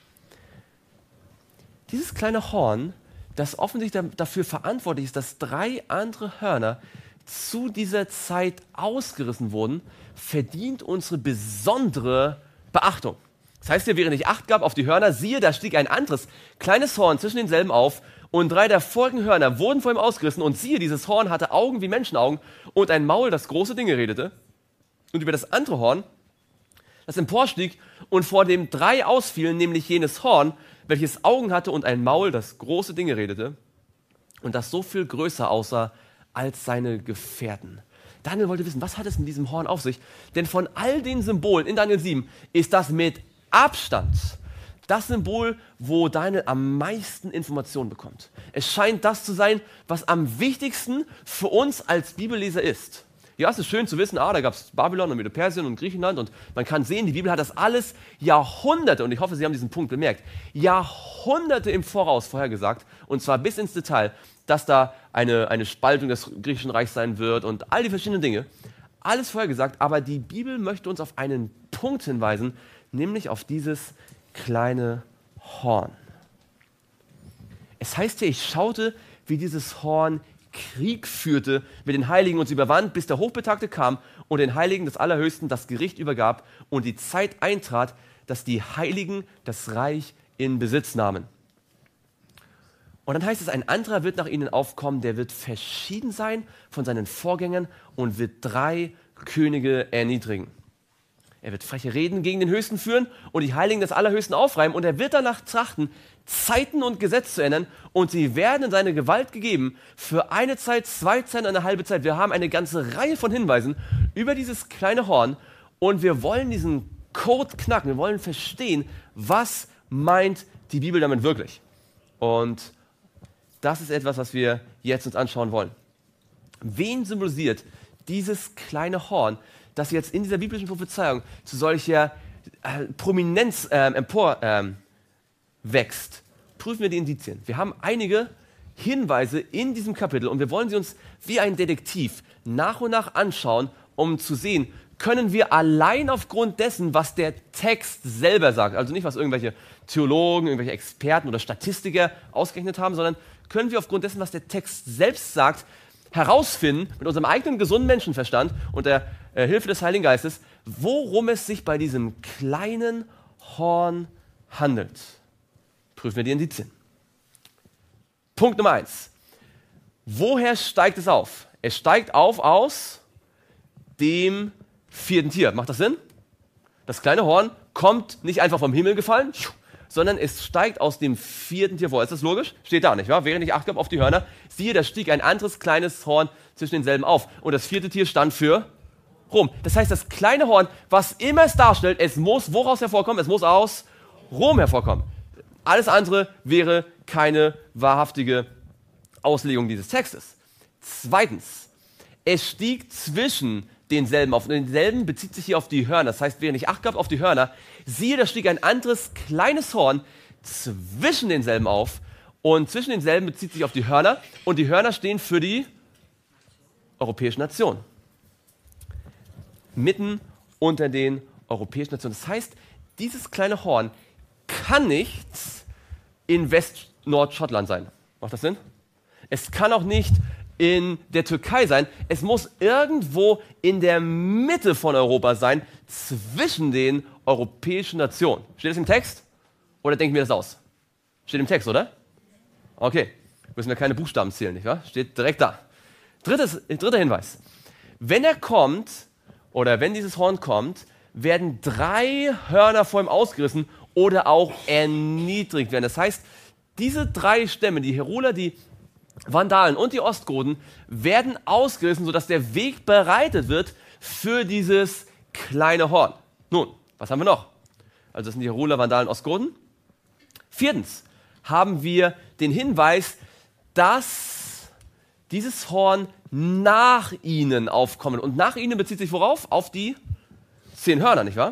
Dieses kleine Horn, das offensichtlich dafür verantwortlich ist, dass 3 andere Hörner zu dieser Zeit ausgerissen wurden, verdient unsere besondere Beachtung. Das heißt hier, während ich Acht gab auf die Hörner, siehe, da stieg ein anderes kleines Horn zwischen denselben auf und 3 der folgenden Hörner wurden vor ihm ausgerissen und siehe, dieses Horn hatte Augen wie Menschenaugen und ein Maul, das große Dinge redete. Und über das andere Horn, das emporstieg und vor dem 3 ausfielen, nämlich jenes Horn, welches Augen hatte und ein Maul, das große Dinge redete und das so viel größer aussah als seine Gefährten. Daniel wollte wissen, was hat es mit diesem Horn auf sich? Denn von all den Symbolen in Daniel 7 ist das mit Abstand das Symbol, wo Daniel am meisten Informationen bekommt. Es scheint das zu sein, was am wichtigsten für uns als Bibelleser ist. Ja, es ist schön zu wissen, da gab es Babylon und Medo-Persien und Griechenland und man kann sehen, die Bibel hat das alles Jahrhunderte, und ich hoffe, Sie haben diesen Punkt bemerkt, Jahrhunderte im Voraus vorhergesagt, und zwar bis ins Detail, dass da eine Spaltung des griechischen Reichs sein wird und all die verschiedenen Dinge. Alles vorhergesagt, aber die Bibel möchte uns auf einen Punkt hinweisen, nämlich auf dieses kleine Horn. Es heißt hier, ich schaute, wie dieses Horn Krieg führte mit den Heiligen und sie überwand, bis der Hochbetagte kam und den Heiligen des Allerhöchsten das Gericht übergab und die Zeit eintrat, dass die Heiligen das Reich in Besitz nahmen. Und dann heißt es, ein anderer wird nach ihnen aufkommen, der wird verschieden sein von seinen Vorgängern und wird 3 Könige erniedrigen. Er wird freche Reden gegen den Höchsten führen und die Heiligen des Allerhöchsten aufreiben und er wird danach trachten, Zeiten und Gesetz zu ändern und sie werden in seine Gewalt gegeben für eine Zeit, 2 Zeiten, eine halbe Zeit. Wir haben eine ganze Reihe von Hinweisen über dieses kleine Horn und wir wollen diesen Code knacken. Wir wollen verstehen, was meint die Bibel damit wirklich. Und das ist etwas, was wir jetzt uns anschauen wollen. Wen symbolisiert dieses kleine Horn, das jetzt in dieser biblischen Prophezeiung zu solcher Prominenz wächst? Prüfen wir die Indizien. Wir haben einige Hinweise in diesem Kapitel und wir wollen sie uns wie ein Detektiv nach und nach anschauen, um zu sehen, können wir allein aufgrund dessen, was der Text selber sagt, also nicht, was irgendwelche Theologen, irgendwelche Experten oder Statistiker ausgerechnet haben, sondern können wir aufgrund dessen, was der Text selbst sagt, herausfinden, mit unserem eigenen gesunden Menschenverstand und der Hilfe des Heiligen Geistes, worum es sich bei diesem kleinen Horn handelt. Prüfen wir die Indizien. Punkt Nummer 1. Woher steigt es auf? Es steigt auf aus dem 4. Tier. Macht das Sinn? Das kleine Horn kommt nicht einfach vom Himmel gefallen, sondern es steigt aus dem 4. Tier vor. Ist das logisch? Steht da nicht, wahr? Während ich Acht gab auf die Hörner, siehe, da stieg ein anderes kleines Horn zwischen denselben auf. Und das 4. Tier stand für Rom. Das heißt, das kleine Horn, was immer es darstellt, es muss woraus hervorkommen? Es muss aus Rom hervorkommen. Alles andere wäre keine wahrhaftige Auslegung dieses Textes. Zweitens, es stieg zwischen denselben auf. Und denselben bezieht sich hier auf die Hörner. Das heißt, während ich Acht gab auf die Hörner, siehe, da stieg ein anderes kleines Horn zwischen denselben auf. Und zwischen denselben bezieht sich auf die Hörner. Und die Hörner stehen für die europäischen Nationen. Mitten unter den europäischen Nationen. Das heißt, dieses kleine Horn kann nicht in West-Nord-Schottland sein. Macht das Sinn? Es kann auch nicht in der Türkei sein. Es muss irgendwo in der Mitte von Europa sein, zwischen den europäischen Nationen. Steht das im Text? Oder denken wir das aus? Steht im Text, oder? Okay. Müssen wir keine Buchstaben zählen, nicht wahr? Steht direkt da. Dritter Hinweis. Wenn er kommt, oder wenn dieses Horn kommt, werden 3 Hörner vor ihm ausgerissen oder auch erniedrigt werden. Das heißt, diese 3 Stämme, die Heruler, die Vandalen und die Ostgoten, werden ausgerissen, sodass der Weg bereitet wird für dieses kleine Horn. Nun, was haben wir noch? Also das sind die Heruler, Vandalen, Ostgoten. 4. haben wir den Hinweis, dass dieses Horn nach ihnen aufkommen. Und nach ihnen bezieht sich worauf? Auf die 10 Hörner, nicht wahr?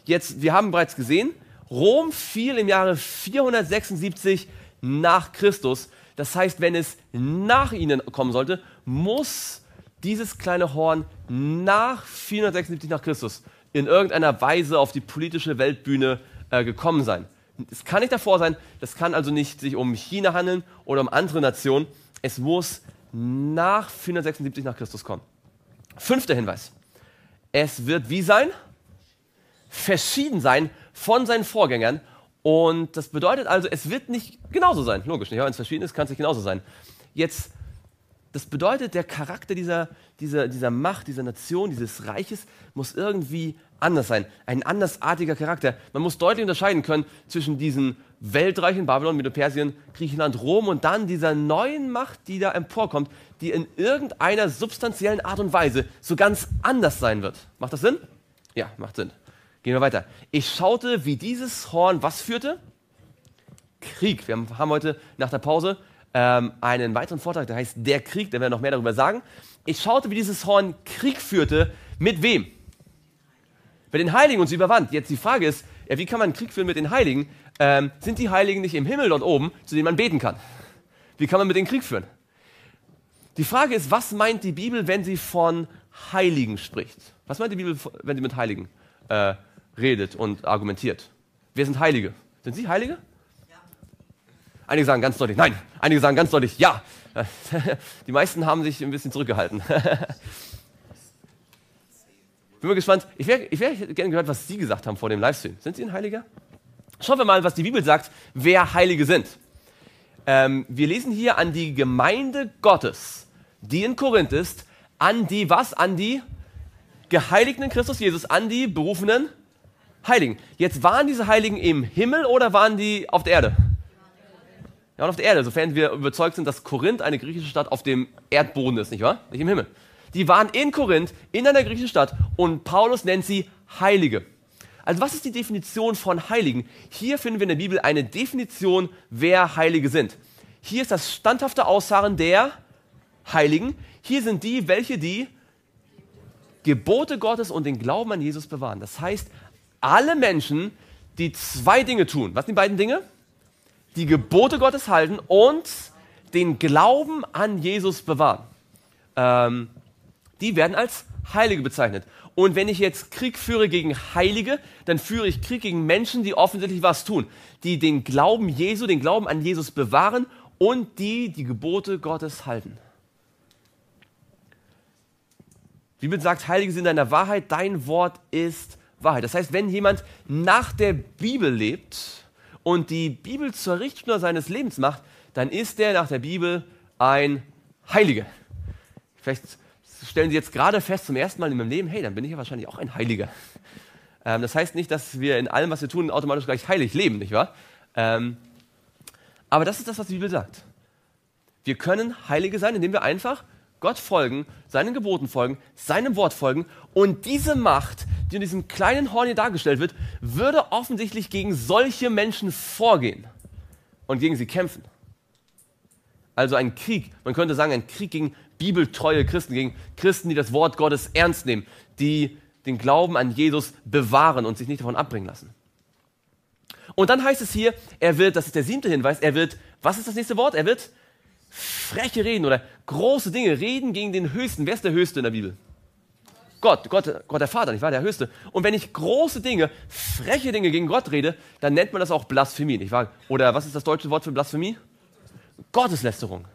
Jetzt, wir haben bereits gesehen, Rom fiel im Jahre 476 nach Christus. Das heißt, wenn es nach ihnen kommen sollte, muss dieses kleine Horn nach 476 nach Christus in irgendeiner Weise auf die politische Weltbühne gekommen sein. Es kann nicht davor sein, das kann also nicht sich um China handeln oder um andere Nationen. Es muss nach 476 nach Christus kommen. 5. Hinweis. Es wird wie sein? Verschieden sein von seinen Vorgängern. Und das bedeutet also, es wird nicht genauso sein. Logisch, nicht? Wenn es verschieden ist, kann es nicht genauso sein. Jetzt, das bedeutet, der Charakter dieser Macht, dieser Nation, dieses Reiches muss irgendwie anders sein. Ein andersartiger Charakter. Man muss deutlich unterscheiden können zwischen diesen Weltreichen, Babylon, Medo-Persien, Griechenland, Rom und dann dieser neuen Macht, die da emporkommt, die in irgendeiner substanziellen Art und Weise so ganz anders sein wird. Macht das Sinn? Ja, macht Sinn. Gehen wir weiter. Ich schaute, wie dieses Horn was führte? Krieg. Wir haben heute nach der Pause einen weiteren Vortrag, der heißt Der Krieg, da werden wir noch mehr darüber sagen. Ich schaute, wie dieses Horn Krieg führte. Mit wem? Mit den Heiligen und sie überwand. Jetzt die Frage ist, wie kann man Krieg führen mit den Heiligen? Sind die Heiligen nicht im Himmel dort oben, zu denen man beten kann? Wie kann man mit denen Krieg führen? Die Frage ist, was meint die Bibel, wenn sie von Heiligen spricht? Was meint die Bibel, wenn sie mit Heiligen redet und argumentiert? Wer sind Heilige? Sind Sie Heilige? Ja. Einige sagen ganz deutlich nein, einige sagen ganz deutlich ja. Die meisten haben sich ein bisschen zurückgehalten. Bin mal gespannt. Ich wäre gerne gehört, was Sie gesagt haben vor dem Livestream. Sind Sie ein Heiliger? Schauen wir mal, was die Bibel sagt, wer Heilige sind. Wir lesen hier an die Gemeinde Gottes, die in Korinth ist, an die was? An die Geheiligten in Christus Jesus, an die berufenen Heiligen. Jetzt waren diese Heiligen im Himmel oder waren die auf der Erde? Ja, auf der Erde, sofern wir überzeugt sind, dass Korinth eine griechische Stadt auf dem Erdboden ist, nicht wahr? Nicht im Himmel. Die waren in Korinth, in einer griechischen Stadt und Paulus nennt sie Heilige. Also was ist die Definition von Heiligen? Hier finden wir in der Bibel eine Definition, wer Heilige sind. Hier ist das standhafte Ausharren der Heiligen. Hier sind die, welche die Gebote Gottes und den Glauben an Jesus bewahren. Das heißt, alle Menschen, die zwei Dinge tun. Was sind die beiden Dinge? Die Gebote Gottes halten und den Glauben an Jesus bewahren. Die werden als Heilige bezeichnet. Und wenn ich jetzt Krieg führe gegen Heilige, dann führe ich Krieg gegen Menschen, die offensichtlich was tun, die den Glauben Jesu, den Glauben an Jesus bewahren und die Gebote Gottes halten. Die Bibel sagt, Heilige sind in der Wahrheit, dein Wort ist Wahrheit. Das heißt, wenn jemand nach der Bibel lebt und die Bibel zur Richtschnur seines Lebens macht, dann ist er nach der Bibel ein Heiliger. Vielleicht stellen Sie jetzt gerade fest zum ersten Mal in meinem Leben, hey, dann bin ich ja wahrscheinlich auch ein Heiliger. Das heißt nicht, dass wir in allem, was wir tun, automatisch gleich heilig leben, nicht wahr? Aber das ist das, was die Bibel sagt. Wir können Heilige sein, indem wir einfach Gott folgen, seinen Geboten folgen, seinem Wort folgen und diese Macht, die in diesem kleinen Horn hier dargestellt wird, würde offensichtlich gegen solche Menschen vorgehen und gegen sie kämpfen. Also ein Krieg, man könnte sagen, ein Krieg gegen bibeltreue Christen, gegen Christen, die das Wort Gottes ernst nehmen, die den Glauben an Jesus bewahren und sich nicht davon abbringen lassen. Und dann heißt es hier, er wird, das ist der 7. Hinweis, er wird, was ist das nächste Wort? Er wird freche Reden oder große Dinge reden gegen den Höchsten. Wer ist der Höchste in der Bibel? Gott der Vater, nicht wahr? Der Höchste. Und wenn ich große Dinge, freche Dinge gegen Gott rede, dann nennt man das auch Blasphemie, nicht wahr? Oder was ist das deutsche Wort für Blasphemie? Gotteslästerung.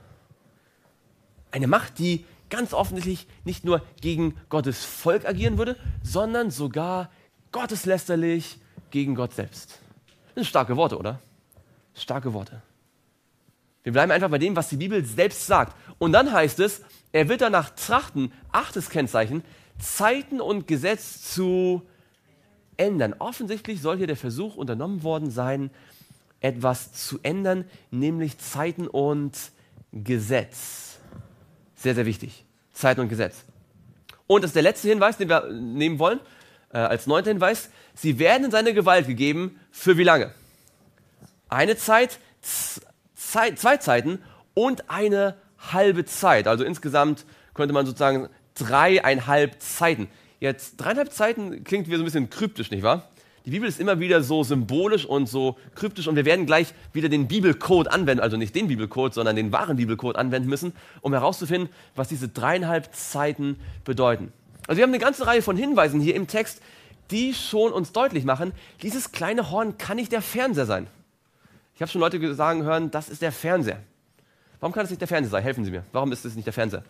Eine Macht, die ganz offensichtlich nicht nur gegen Gottes Volk agieren würde, sondern sogar gotteslästerlich gegen Gott selbst. Das sind starke Worte, oder? Starke Worte. Wir bleiben einfach bei dem, was die Bibel selbst sagt. Und dann heißt es, er wird danach trachten, 8. Kennzeichen, Zeiten und Gesetz zu ändern. Offensichtlich soll hier der Versuch unternommen worden sein, etwas zu ändern, nämlich Zeiten und Gesetz. Sehr, sehr wichtig. Zeiten und Gesetz. Und das ist der letzte Hinweis, den wir nehmen wollen, als 9. Hinweis. Sie werden in seine Gewalt gegeben. Für wie lange? Eine Zeit, 2 Zeiten und eine halbe Zeit. Also insgesamt könnte man sozusagen 3,5 Zeiten. Jetzt 3,5 Zeiten klingt wie so ein bisschen kryptisch, nicht wahr? Die Bibel ist immer wieder so symbolisch und so kryptisch und wir werden gleich wieder den Bibelcode anwenden, also nicht den Bibelcode, sondern den wahren Bibelcode anwenden müssen, um herauszufinden, was diese 3,5 Zeiten bedeuten. Also wir haben eine ganze Reihe von Hinweisen hier im Text, die schon uns deutlich machen, dieses kleine Horn kann nicht der Fernseher sein. Ich habe schon Leute sagen hören, das ist der Fernseher. Warum kann es nicht der Fernseher sein? Helfen Sie mir. Warum ist es nicht der Fernseher?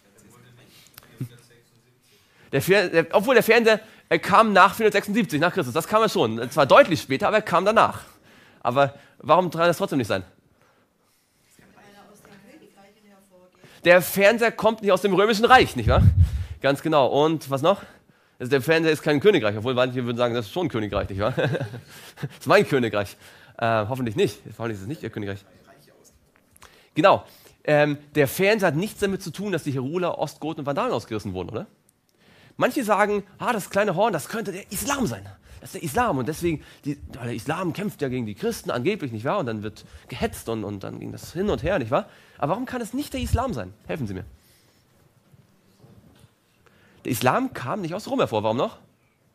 Obwohl der Fernseher kam nach 476, nach Christus. Das kam er schon. Zwar deutlich später, aber er kam danach. Aber warum kann das trotzdem nicht sein? Der Fernseher kommt nicht aus dem Römischen Reich, nicht wahr? Ganz genau. Und was noch? Also der Fernseher ist kein Königreich, obwohl manche würden sagen, das ist schon ein Königreich, nicht wahr? Das ist mein Königreich. Hoffentlich nicht. Hoffentlich ist es nicht Ihr Königreich. Genau. Der Fernseher hat nichts damit zu tun, dass die Heruler, Ostgoten und Vandalen ausgerissen wurden, oder? Manche sagen, das kleine Horn, das könnte der Islam sein. Das ist der Islam und deswegen, der Islam kämpft ja gegen die Christen angeblich, nicht wahr? Und dann wird gehetzt und dann ging das hin und her, nicht wahr? Aber warum kann es nicht der Islam sein? Helfen Sie mir. Der Islam kam nicht aus Rom hervor, warum noch?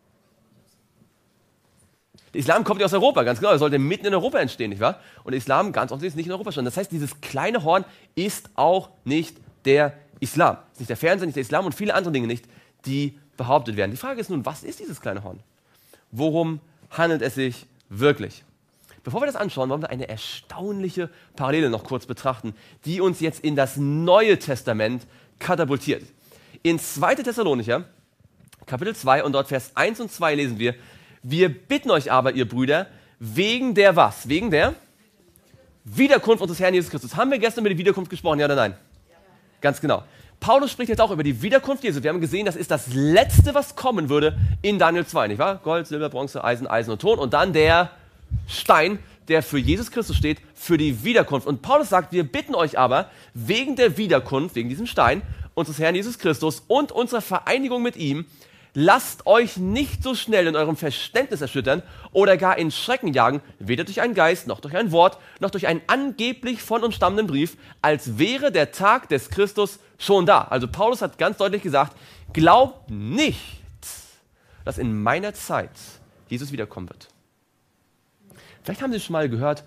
Der Islam kommt ja aus Europa, ganz genau. Er sollte mitten in Europa entstehen, nicht wahr? Und der Islam ganz offensichtlich nicht in Europa stand. Das heißt, dieses kleine Horn ist auch nicht der Islam. Ist nicht der Fernseher, nicht der Islam und viele andere Dinge nicht, die behauptet werden. Die Frage ist nun, was ist dieses kleine Horn? Worum handelt es sich wirklich? Bevor wir das anschauen, wollen wir eine erstaunliche Parallele noch kurz betrachten, die uns jetzt in das Neue Testament katapultiert. In 2. Thessalonicher, Kapitel 2 und dort Vers 1 und 2 lesen wir, wir bitten euch aber, ihr Brüder, wegen der was? Wegen der Wiederkunft unseres Herrn Jesus Christus. Haben wir gestern über die Wiederkunft gesprochen, ja oder nein? Ja. Ganz genau. Paulus spricht jetzt auch über die Wiederkunft Jesu. Wir haben gesehen, das ist das Letzte, was kommen würde in Daniel 2, nicht wahr? Gold, Silber, Bronze, Eisen und Ton und dann der Stein, der für Jesus Christus steht, für die Wiederkunft. Und Paulus sagt, wir bitten euch aber wegen der Wiederkunft, wegen diesem Stein, unseres Herrn Jesus Christus und unserer Vereinigung mit ihm, lasst euch nicht so schnell in eurem Verständnis erschüttern oder gar in Schrecken jagen, weder durch einen Geist, noch durch ein Wort, noch durch einen angeblich von uns stammenden Brief, als wäre der Tag des Christus schon da. Also Paulus hat ganz deutlich gesagt, glaubt nicht, dass in meiner Zeit Jesus wiederkommen wird. Vielleicht haben Sie schon mal gehört,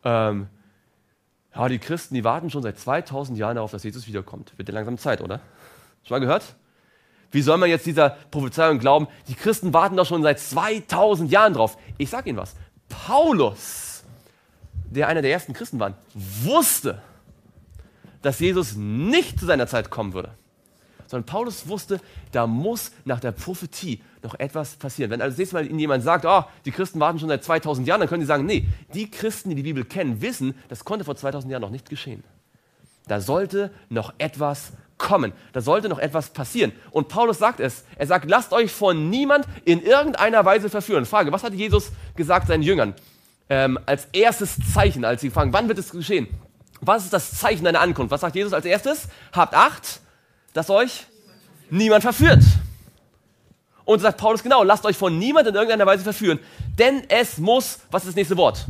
die Christen, die warten schon seit 2000 Jahren darauf, dass Jesus wiederkommt. Wird ja langsam Zeit, oder? Schon mal gehört? Wie soll man jetzt dieser Prophezeiung glauben? Die Christen warten doch schon seit 2000 Jahren drauf. Ich sage Ihnen was. Paulus, der einer der ersten Christen war, wusste, dass Jesus nicht zu seiner Zeit kommen würde. Sondern Paulus wusste, da muss nach der Prophetie noch etwas passieren. Wenn also das nächste Mal Ihnen jemand sagt, die Christen warten schon seit 2000 Jahren, dann können Sie sagen, nee, die Christen, die die Bibel kennen, wissen, das konnte vor 2000 Jahren noch nicht geschehen. Da sollte noch etwas kommen. Da sollte noch etwas passieren. Und Paulus sagt es. Er sagt, lasst euch von niemand in irgendeiner Weise verführen. Frage, was hat Jesus gesagt seinen Jüngern? Als erstes Zeichen, als sie fragen, wann wird es geschehen? Was ist das Zeichen deiner Ankunft? Was sagt Jesus als erstes? Habt Acht, dass euch niemand verführt. Und sagt Paulus genau, lasst euch von niemand in irgendeiner Weise verführen. Denn es muss, was ist das nächste Wort?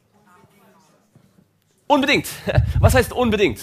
Unbedingt. Was heißt unbedingt?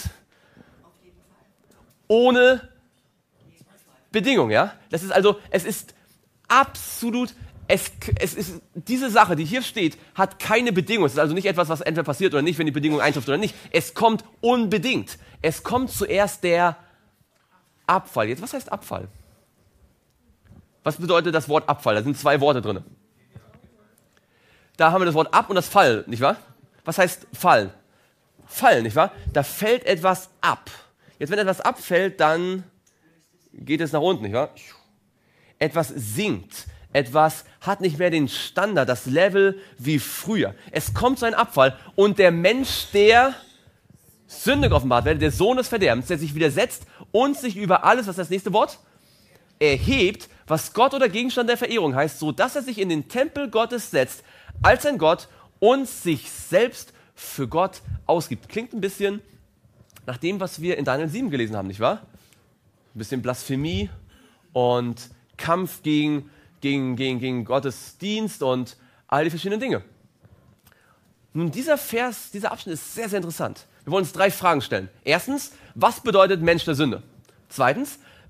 Ohne Bedingung, ja? Das ist also, es ist absolut, es ist, diese Sache, die hier steht, hat keine Bedingung. Es ist also nicht etwas, was entweder passiert oder nicht, wenn die Bedingung eintrifft oder nicht. Es kommt unbedingt. Es kommt zuerst der Abfall. Jetzt, was heißt Abfall? Was bedeutet das Wort Abfall? Da sind 2 Worte drin. Da haben wir das Wort ab und das Fall, nicht wahr? Was heißt Fall? Fallen, nicht wahr? Da fällt etwas ab. Jetzt, wenn etwas abfällt, dann geht es nach unten, nicht wahr? Etwas sinkt. Etwas hat nicht mehr den Standard, das Level wie früher. Es kommt zu einem Abfall und der Mensch, der Sünde offenbart wird, der Sohn des Verderbens, der sich widersetzt und sich über alles, was ist das nächste Wort? Erhebt, was Gott oder Gegenstand der Verehrung heißt, so dass er sich in den Tempel Gottes setzt, als ein Gott und sich selbst für Gott ausgibt. Klingt ein bisschen nach dem, was wir in Daniel 7 gelesen haben, nicht wahr? Ein bisschen Blasphemie und Kampf gegen Gottes Dienst und all die verschiedenen Dinge. Nun, dieser Abschnitt ist sehr, sehr interessant. Wir wollen uns 3 Fragen stellen. Erstens, was bedeutet Mensch der Sünde? Zweitens,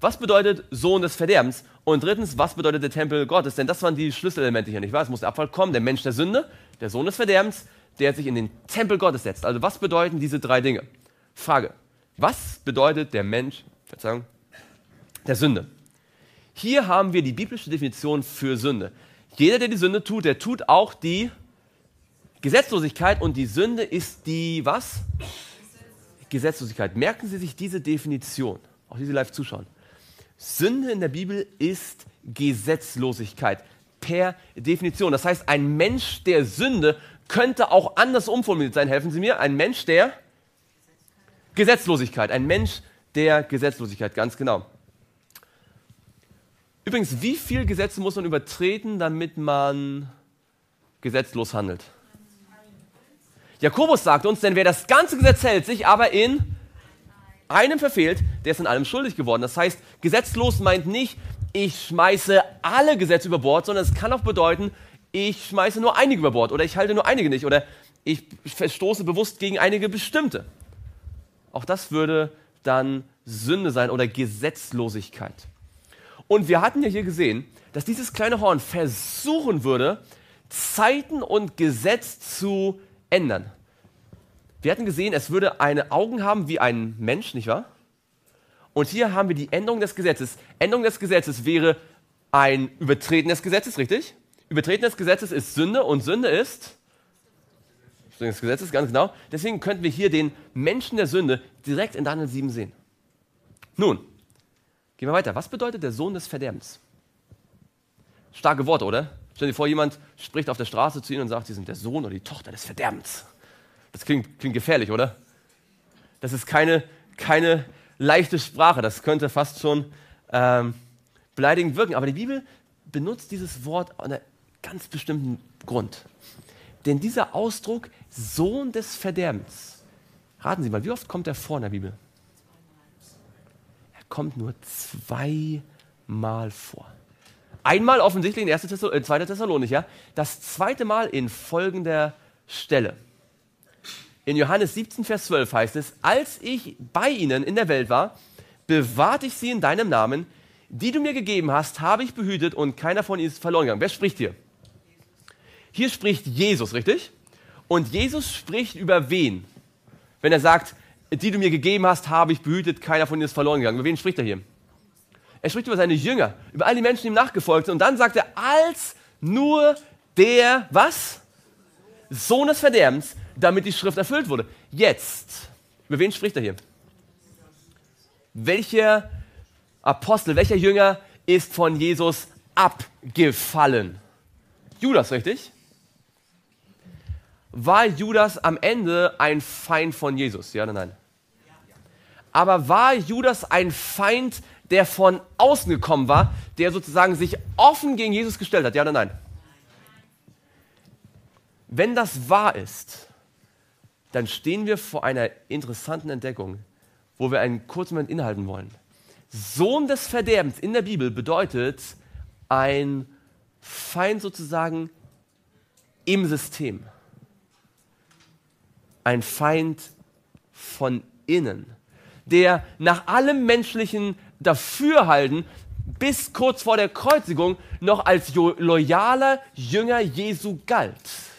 was bedeutet Sohn des Verderbens? Und drittens, was bedeutet der Tempel Gottes? Denn das waren die Schlüsselelemente hier, nicht wahr? Es muss der Abfall kommen, der Mensch der Sünde, der Sohn des Verderbens, der sich in den Tempel Gottes setzt. Also was bedeuten diese drei Dinge? Frage, was bedeutet der Mensch, Verzeihung, der Sünde? Hier haben wir die biblische Definition für Sünde. Jeder, der die Sünde tut, der tut auch die Gesetzlosigkeit, und die Sünde ist die, was? Gesetzlosigkeit. Merken Sie sich diese Definition, auch die Sie live zuschauen. Sünde in der Bibel ist Gesetzlosigkeit per Definition. Das heißt, ein Mensch der Sünde könnte auch anders umformuliert sein. Helfen Sie mir. Ein Mensch der Gesetzlosigkeit. Ein Mensch der Gesetzlosigkeit, ganz genau. Übrigens, wie viele Gesetze muss man übertreten, damit man gesetzlos handelt? Jakobus sagt uns, denn wer das ganze Gesetz hält, sich aber in einem verfehlt, der ist in allem schuldig geworden. Das heißt, gesetzlos meint nicht, ich schmeiße alle Gesetze über Bord, sondern es kann auch bedeuten, ich schmeiße nur einige über Bord oder ich halte nur einige nicht oder ich verstoße bewusst gegen einige bestimmte. Auch das würde dann Sünde sein oder Gesetzlosigkeit. Und wir hatten ja hier gesehen, dass dieses kleine Horn versuchen würde, Zeiten und Gesetz zu ändern. Wir hatten gesehen, es würde Augen haben wie ein Mensch, nicht wahr? Und hier haben wir die Änderung des Gesetzes. Änderung des Gesetzes wäre ein Übertreten des Gesetzes, richtig? Übertreten des Gesetzes ist Sünde und Sünde ist des Gesetzes, ganz genau. Deswegen könnten wir hier den Menschen der Sünde direkt in Daniel 7 sehen. Nun, gehen wir weiter. Was bedeutet der Sohn des Verderbens? Starke Worte, oder? Stell dir vor, jemand spricht auf der Straße zu Ihnen und sagt, Sie sind der Sohn oder die Tochter des Verderbens. Das klingt gefährlich, oder? Das ist keine leichte Sprache. Das könnte fast schon beleidigend wirken. Aber die Bibel benutzt dieses Wort aus einem ganz bestimmten Grund. Denn dieser Ausdruck, Sohn des Verderbens, raten Sie mal, wie oft kommt er vor in der Bibel? Er kommt nur zweimal vor. Einmal offensichtlich in 2. Thessalonicher, das zweite Mal in folgender Stelle. In Johannes 17, Vers 12 heißt es, als ich bei ihnen in der Welt war, bewahrte ich sie in deinem Namen, die du mir gegeben hast, habe ich behütet und keiner von ihnen ist verloren gegangen. Wer spricht hier? Hier spricht Jesus, richtig? Und Jesus spricht über wen? Wenn er sagt, die du mir gegeben hast, habe ich behütet, keiner von ihnen ist verloren gegangen. Über wen spricht er hier? Er spricht über seine Jünger, über all die Menschen, die ihm nachgefolgt sind. Und dann sagt er, als nur der, was? Sohn des Verderbens, damit die Schrift erfüllt wurde. Jetzt, über wen spricht er hier? Welcher Apostel, welcher Jünger ist von Jesus abgefallen? Judas, richtig? War Judas am Ende ein Feind von Jesus? Ja oder nein? Aber war Judas ein Feind, der von außen gekommen war, der sozusagen sich offen gegen Jesus gestellt hat? Ja oder nein? Wenn das wahr ist, dann stehen wir vor einer interessanten Entdeckung, wo wir einen kurzen Moment innehalten wollen. Sohn des Verderbens in der Bibel bedeutet ein Feind sozusagen im System. Ein Feind von innen, der nach allem menschlichen Dafürhalten bis kurz vor der Kreuzigung noch als loyaler Jünger Jesu galt.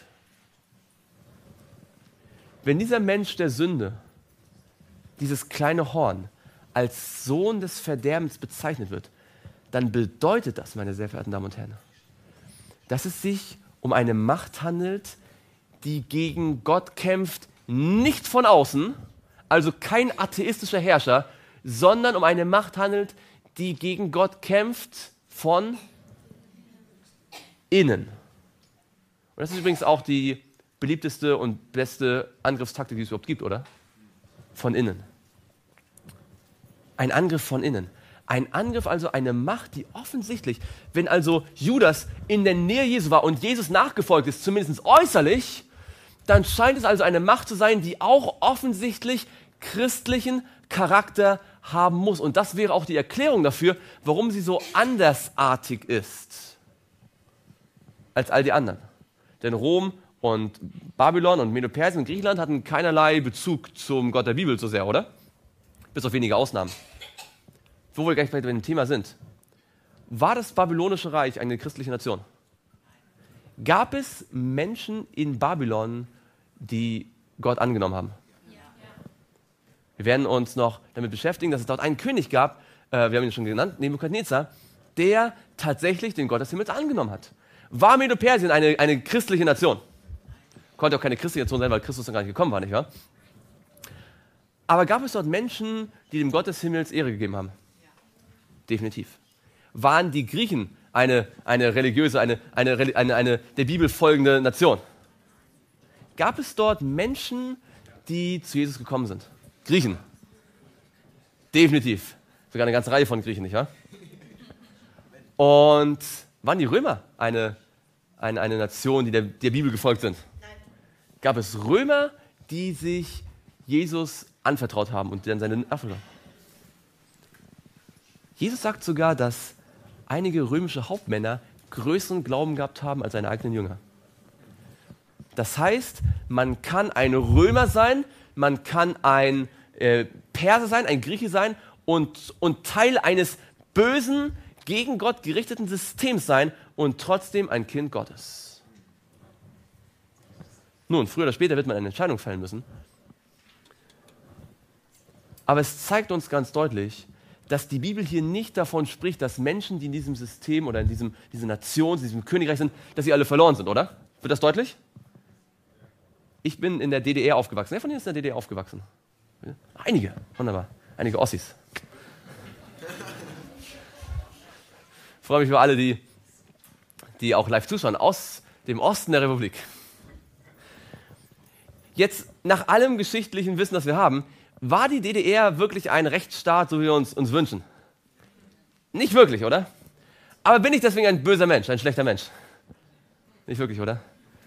Wenn dieser Mensch der Sünde, dieses kleine Horn, als Sohn des Verderbens bezeichnet wird, dann bedeutet das, meine sehr verehrten Damen und Herren, dass es sich um eine Macht handelt, die gegen Gott kämpft, nicht von außen, also kein atheistischer Herrscher, sondern um eine Macht handelt, die gegen Gott kämpft von innen. Und das ist übrigens auch die beliebteste und beste Angriffstaktik, die es überhaupt gibt, oder? Von innen. Ein Angriff von innen. Ein Angriff, also eine Macht, die offensichtlich, wenn also Judas in der Nähe Jesu war und Jesus nachgefolgt ist, zumindest äußerlich, dann scheint es also eine Macht zu sein, die auch offensichtlich christlichen Charakter haben muss. Und das wäre auch die Erklärung dafür, warum sie so andersartig ist als all die anderen. Denn Rom und Babylon und Medo-Persien und Griechenland hatten keinerlei Bezug zum Gott der Bibel so sehr, oder? Bis auf wenige Ausnahmen. wo wir gleich bei dem Thema sind. War das babylonische Reich eine christliche Nation? Gab es Menschen in Babylon, die Gott angenommen haben? Ja. Wir werden uns noch damit beschäftigen, dass es dort einen König gab, wir haben ihn schon genannt, Nebukadnezar, der tatsächlich den Gott des Himmels angenommen hat. War Medo-Persien eine christliche Nation? Konnte auch keine christliche Nation sein, weil Christus dann gar nicht gekommen war, nicht wahr? Aber gab es dort Menschen, die dem Gott des Himmels Ehre gegeben haben? Ja. Definitiv. Waren die Griechen eine religiöse, eine der Bibel folgende Nation? Gab es dort Menschen, die zu Jesus gekommen sind? Griechen. Definitiv. Sogar eine ganze Reihe von Griechen, nicht wahr? Und waren die Römer eine Nation, die der Bibel gefolgt sind? Nein. Gab es Römer, die sich Jesus anvertraut haben und dann seine Nachfolger? Jesus sagt sogar, dass einige römische Hauptmänner größeren Glauben gehabt haben als seine eigenen Jünger. Das heißt, man kann ein Römer sein, man kann ein Perser sein, ein Grieche sein und Teil eines bösen, gegen Gott gerichteten Systems sein und trotzdem ein Kind Gottes. Nun, früher oder später wird man eine Entscheidung fällen müssen. Aber es zeigt uns ganz deutlich, dass die Bibel hier nicht davon spricht, dass Menschen, die in diesem System oder in dieser Nation, in diesem Königreich sind, dass sie alle verloren sind, oder? Wird das deutlich? Ich bin in der DDR aufgewachsen. Wer von Ihnen ist in der DDR aufgewachsen? Einige, wunderbar. Einige Ossis. Ich freue mich über alle, die auch live zuschauen, aus dem Osten der Republik. Jetzt, nach allem geschichtlichen Wissen, das wir haben, war die DDR wirklich ein Rechtsstaat, so wie wir uns wünschen? Nicht wirklich, oder? Aber bin ich deswegen ein böser Mensch, ein schlechter Mensch? Nicht wirklich, oder?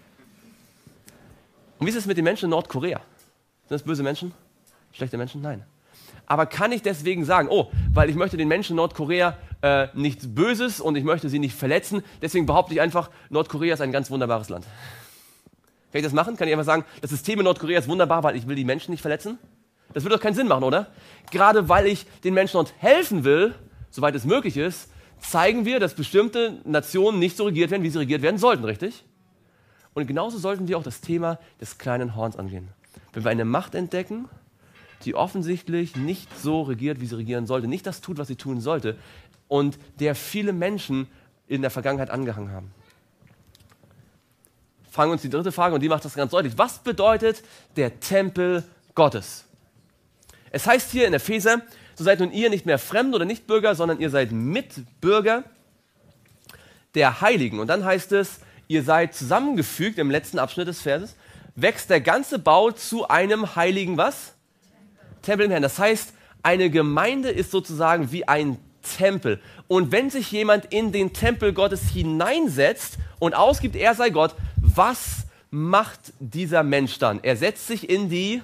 Und wie ist es mit den Menschen in Nordkorea? Sind das böse Menschen? Schlechte Menschen? Nein. Aber kann ich deswegen sagen, oh, weil ich möchte den Menschen in Nordkorea nichts Böses und ich möchte sie nicht verletzen, deswegen behaupte ich einfach, Nordkorea ist ein ganz wunderbares Land. Kann ich das machen? Kann ich einfach sagen, das System in Nordkorea ist wunderbar, weil ich will die Menschen nicht verletzen? Das würde doch keinen Sinn machen, oder? Gerade weil ich den Menschen dort helfen will, soweit es möglich ist, zeigen wir, dass bestimmte Nationen nicht so regiert werden, wie sie regiert werden sollten, richtig? Und genauso sollten wir auch das Thema des kleinen Horns angehen. Wenn wir eine Macht entdecken, die offensichtlich nicht so regiert, wie sie regieren sollte, nicht das tut, was sie tun sollte und der viele Menschen in der Vergangenheit angehangen haben. Fragen wir uns die dritte Frage und die macht das ganz deutlich. Was bedeutet der Tempel Gottes? Es heißt hier in Epheser, so seid nun ihr nicht mehr Fremde oder Nichtbürger, sondern ihr seid Mitbürger der Heiligen. Und dann heißt es, ihr seid zusammengefügt, im letzten Abschnitt des Verses, wächst der ganze Bau zu einem heiligen was? Tempel im Herrn. Das heißt, eine Gemeinde ist sozusagen wie ein Tempel. Und wenn sich jemand in den Tempel Gottes hineinsetzt und ausgibt, er sei Gott, was macht dieser Mensch dann? Er setzt sich in die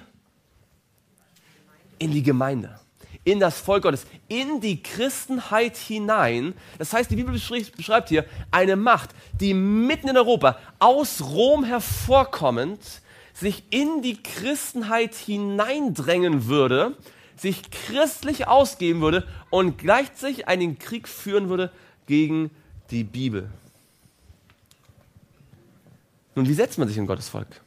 Gemeinde, in das Volk Gottes, in die Christenheit hinein. Das heißt, die Bibel beschreibt hier eine Macht, die mitten in Europa, aus Rom hervorkommend, sich in die Christenheit hineindrängen würde, sich christlich ausgeben würde und gleichzeitig einen Krieg führen würde gegen die Bibel. Nun, wie setzt man sich in Gottes Volk?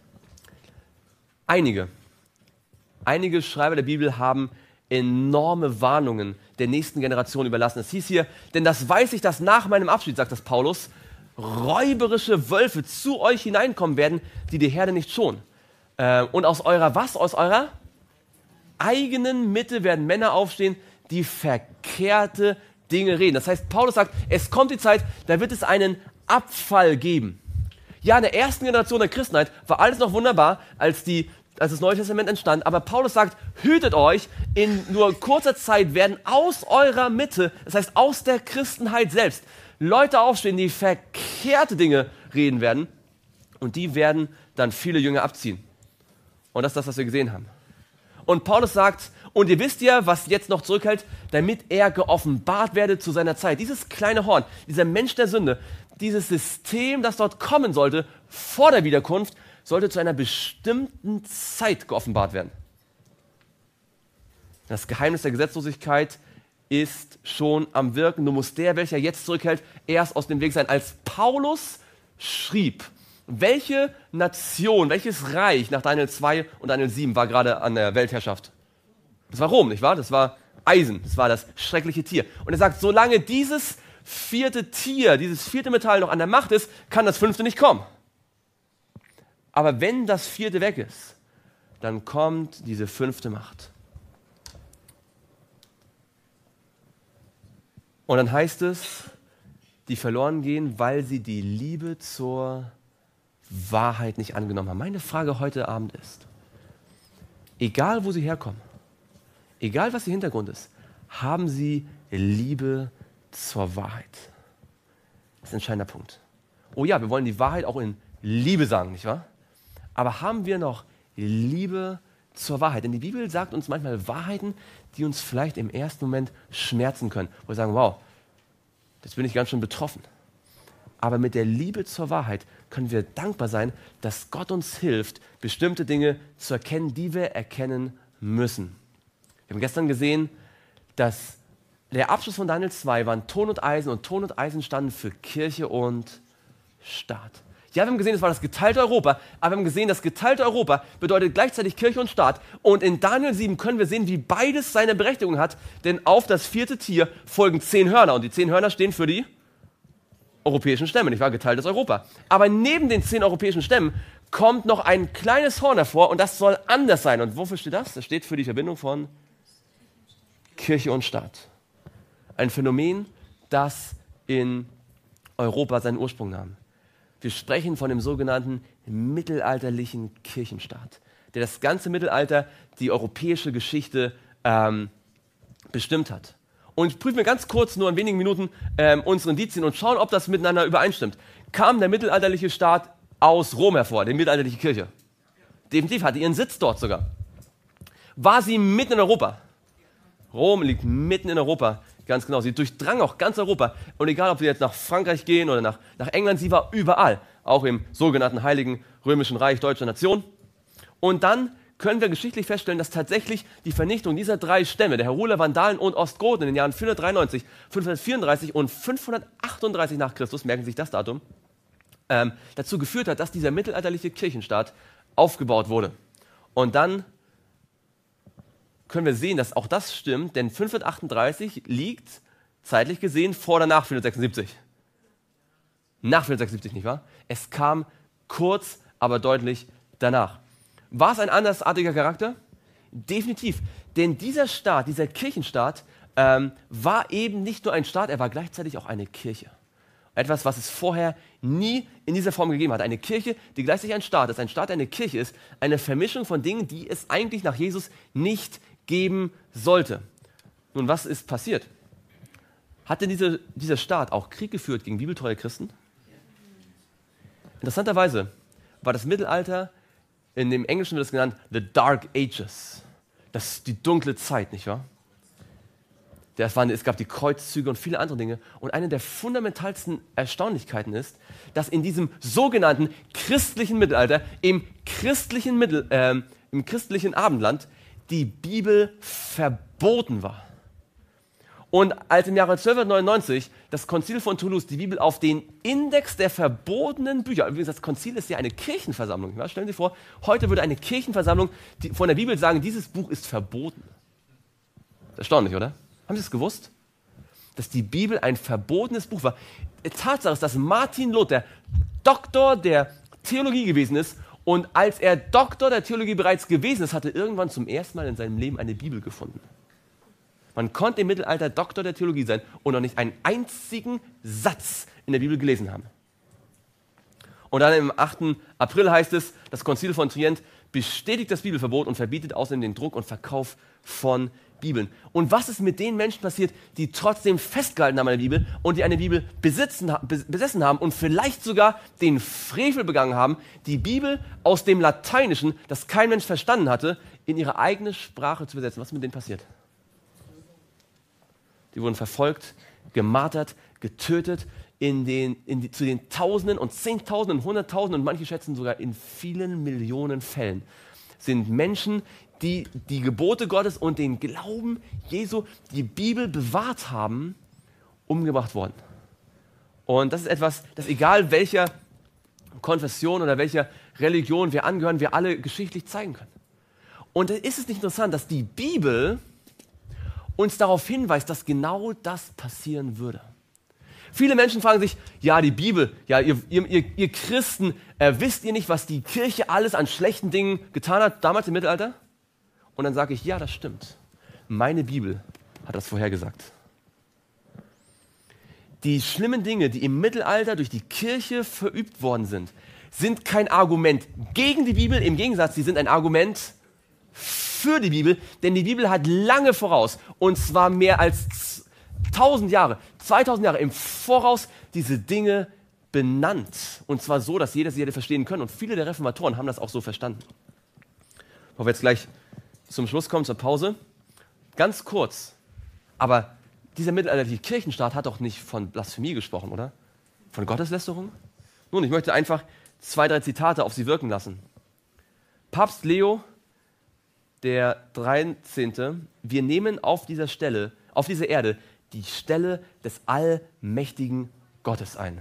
Einige Schreiber der Bibel haben enorme Warnungen der nächsten Generation überlassen. Es hieß hier, denn das weiß ich, dass nach meinem Abschied, sagt das Paulus, räuberische Wölfe zu euch hineinkommen werden, die die Herde nicht schonen. Und aus eurer was? Aus eurer eigenen Mitte werden Männer aufstehen, die verkehrte Dinge reden. Das heißt, Paulus sagt, es kommt die Zeit, da wird es einen Abfall geben. Ja, in der ersten Generation der Christenheit war alles noch wunderbar, als das Neue Testament entstand. Aber Paulus sagt, hütet euch, in nur kurzer Zeit werden aus eurer Mitte, das heißt aus der Christenheit selbst, Leute aufstehen, die verkehrte Dinge reden werden. Und die werden dann viele Jünger abziehen. Und das ist das, was wir gesehen haben. Und Paulus sagt, und ihr wisst ja, was jetzt noch zurückhält, damit er geoffenbart werde zu seiner Zeit. Dieses kleine Horn, dieser Mensch der Sünde, dieses System, das dort kommen sollte, vor der Wiederkunft, sollte zu einer bestimmten Zeit geoffenbart werden. Das Geheimnis der Gesetzlosigkeit ist schon am Wirken. Nur muss der, welcher jetzt zurückhält, erst aus dem Weg sein. Als Paulus schrieb, welche Nation, welches Reich nach Daniel 2 und Daniel 7 war gerade an der Weltherrschaft? Das war Rom, nicht wahr? Das war Eisen, das war das schreckliche Tier. Und er sagt, solange dieses vierte Tier, dieses vierte Metall noch an der Macht ist, kann das fünfte nicht kommen. Aber wenn das vierte weg ist, dann kommt diese fünfte Macht. Und dann heißt es, die verloren gehen, weil sie die Liebe zur Wahrheit nicht angenommen haben. Meine Frage heute Abend ist, egal wo sie herkommen, egal was ihr Hintergrund ist, haben sie Liebe zur Wahrheit? Das ist ein entscheidender Punkt. Oh ja, wir wollen die Wahrheit auch in Liebe sagen, nicht wahr? Aber haben wir noch Liebe zur Wahrheit? Denn die Bibel sagt uns manchmal Wahrheiten, die uns vielleicht im ersten Moment schmerzen können. Wo wir sagen, wow, jetzt bin ich ganz schön betroffen. Aber mit der Liebe zur Wahrheit können wir dankbar sein, dass Gott uns hilft, bestimmte Dinge zu erkennen, die wir erkennen müssen. Wir haben gestern gesehen, dass der Abschluss von Daniel 2 waren Ton und Eisen standen für Kirche und Staat. Ja, wir haben gesehen, das war das geteilte Europa, aber wir haben gesehen, das geteilte Europa bedeutet gleichzeitig Kirche und Staat. Und in Daniel 7 können wir sehen, wie beides seine Berechtigung hat, denn auf das vierte Tier folgen 10 Hörner und die 10 Hörner stehen für die europäischen Stämme, nicht wahr? Geteiltes Europa. Aber neben den 10 europäischen Stämmen kommt noch ein kleines Horn hervor und das soll anders sein. Und wofür steht das? Das steht für die Verbindung von Kirche und Staat. Ein Phänomen, das in Europa seinen Ursprung nahm. Wir sprechen von dem sogenannten mittelalterlichen Kirchenstaat, der das ganze Mittelalter, die europäische Geschichte bestimmt hat. Und ich prüfe mir ganz kurz, nur in wenigen Minuten, unsere Indizien und schauen, ob das miteinander übereinstimmt. Kam der mittelalterliche Staat aus Rom hervor, die mittelalterliche Kirche? Definitiv, hatte ihren Sitz dort sogar. War sie mitten in Europa? Rom liegt mitten in Europa, ganz genau. Sie durchdrang auch ganz Europa. Und egal, ob wir jetzt nach Frankreich gehen oder nach England, sie war überall. Auch im sogenannten Heiligen Römischen Reich deutscher Nation. Und dann können wir geschichtlich feststellen, dass tatsächlich die Vernichtung dieser 3 Stämme, der Heruler, Vandalen und Ostgoten in den Jahren 493, 534 und 538 nach Christus, merken Sie sich das Datum, dazu geführt hat, dass dieser mittelalterliche Kirchenstaat aufgebaut wurde. Und dann können wir sehen, dass auch das stimmt, denn 538 liegt zeitlich gesehen vor oder nach 476. Nach 476, nicht wahr? Es kam kurz, aber deutlich danach. War es ein andersartiger Charakter? Definitiv, denn dieser Staat, dieser Kirchenstaat, war eben nicht nur ein Staat, er war gleichzeitig auch eine Kirche. Etwas, was es vorher nie in dieser Form gegeben hat. Eine Kirche, die gleichzeitig ein Staat ist. Ein Staat, der eine Kirche ist. Eine Vermischung von Dingen, die es eigentlich nach Jesus nicht geben sollte. Nun, was ist passiert? Hat denn dieser Staat auch Krieg geführt gegen bibeltreue Christen? Interessanterweise war das Mittelalter, in dem Englischen wird es genannt, the Dark Ages. Das ist die dunkle Zeit, nicht wahr? Es gab die Kreuzzüge und viele andere Dinge. Und eine der fundamentalsten Erstaunlichkeiten ist, dass in diesem sogenannten christlichen Mittelalter, im christlichen Abendland, die Bibel verboten war. Und als im Jahre 1299 das Konzil von Toulouse die Bibel auf den Index der verbotenen Bücher, übrigens das Konzil ist ja eine Kirchenversammlung, ja? Stellen Sie sich vor, heute würde eine Kirchenversammlung von der Bibel sagen, dieses Buch ist verboten. Erstaunlich, oder? Haben Sie es gewusst? Dass die Bibel ein verbotenes Buch war. Tatsache ist, dass Martin Luther Doktor der Theologie gewesen ist und als er Doktor der Theologie bereits gewesen ist, hatte er irgendwann zum ersten Mal in seinem Leben eine Bibel gefunden. Man konnte im Mittelalter Doktor der Theologie sein und noch nicht einen einzigen Satz in der Bibel gelesen haben. Und dann im 8. April heißt es, das Konzil von Trient bestätigt das Bibelverbot und verbietet außerdem den Druck und Verkauf von Bibeln. Und was ist mit den Menschen passiert, die trotzdem festgehalten haben an der Bibel und die eine Bibel besessen haben und vielleicht sogar den Frevel begangen haben, die Bibel aus dem Lateinischen, das kein Mensch verstanden hatte, in ihre eigene Sprache zu übersetzen? Was ist mit denen passiert? Die wurden verfolgt, gemartert, getötet, zu den Tausenden und Zehntausenden, Hunderttausenden und manche schätzen sogar in vielen Millionen Fällen sind Menschen die die Gebote Gottes und den Glauben Jesu, die Bibel bewahrt haben, umgebracht worden. Und das ist etwas, das egal welcher Konfession oder welcher Religion wir angehören, wir alle geschichtlich zeigen können. Und ist es nicht interessant, dass die Bibel uns darauf hinweist, dass genau das passieren würde? Viele Menschen fragen sich, ja, die Bibel, ja, ihr Christen, wisst ihr nicht, was die Kirche alles an schlechten Dingen getan hat, damals im Mittelalter? Und dann sage ich, ja, das stimmt. Meine Bibel hat das vorhergesagt. Die schlimmen Dinge, die im Mittelalter durch die Kirche verübt worden sind kein Argument gegen die Bibel, im Gegensatz, sie sind ein Argument für die Bibel, denn die Bibel hat lange voraus, und zwar mehr als 1000 Jahre, 2000 Jahre im Voraus diese Dinge benannt. Und zwar so, dass jeder sie hätte verstehen können. Und viele der Reformatoren haben das auch so verstanden. Bevor wir jetzt gleich zum Schluss kommen, zur Pause, ganz kurz, aber dieser mittelalterliche Kirchenstaat hat doch nicht von Blasphemie gesprochen, oder? Von Gotteslästerung? Nun, ich möchte einfach 2, 3 Zitate auf Sie wirken lassen. Papst Leo der 13. Wir nehmen auf dieser Stelle, auf dieser Erde, die Stelle des allmächtigen Gottes ein.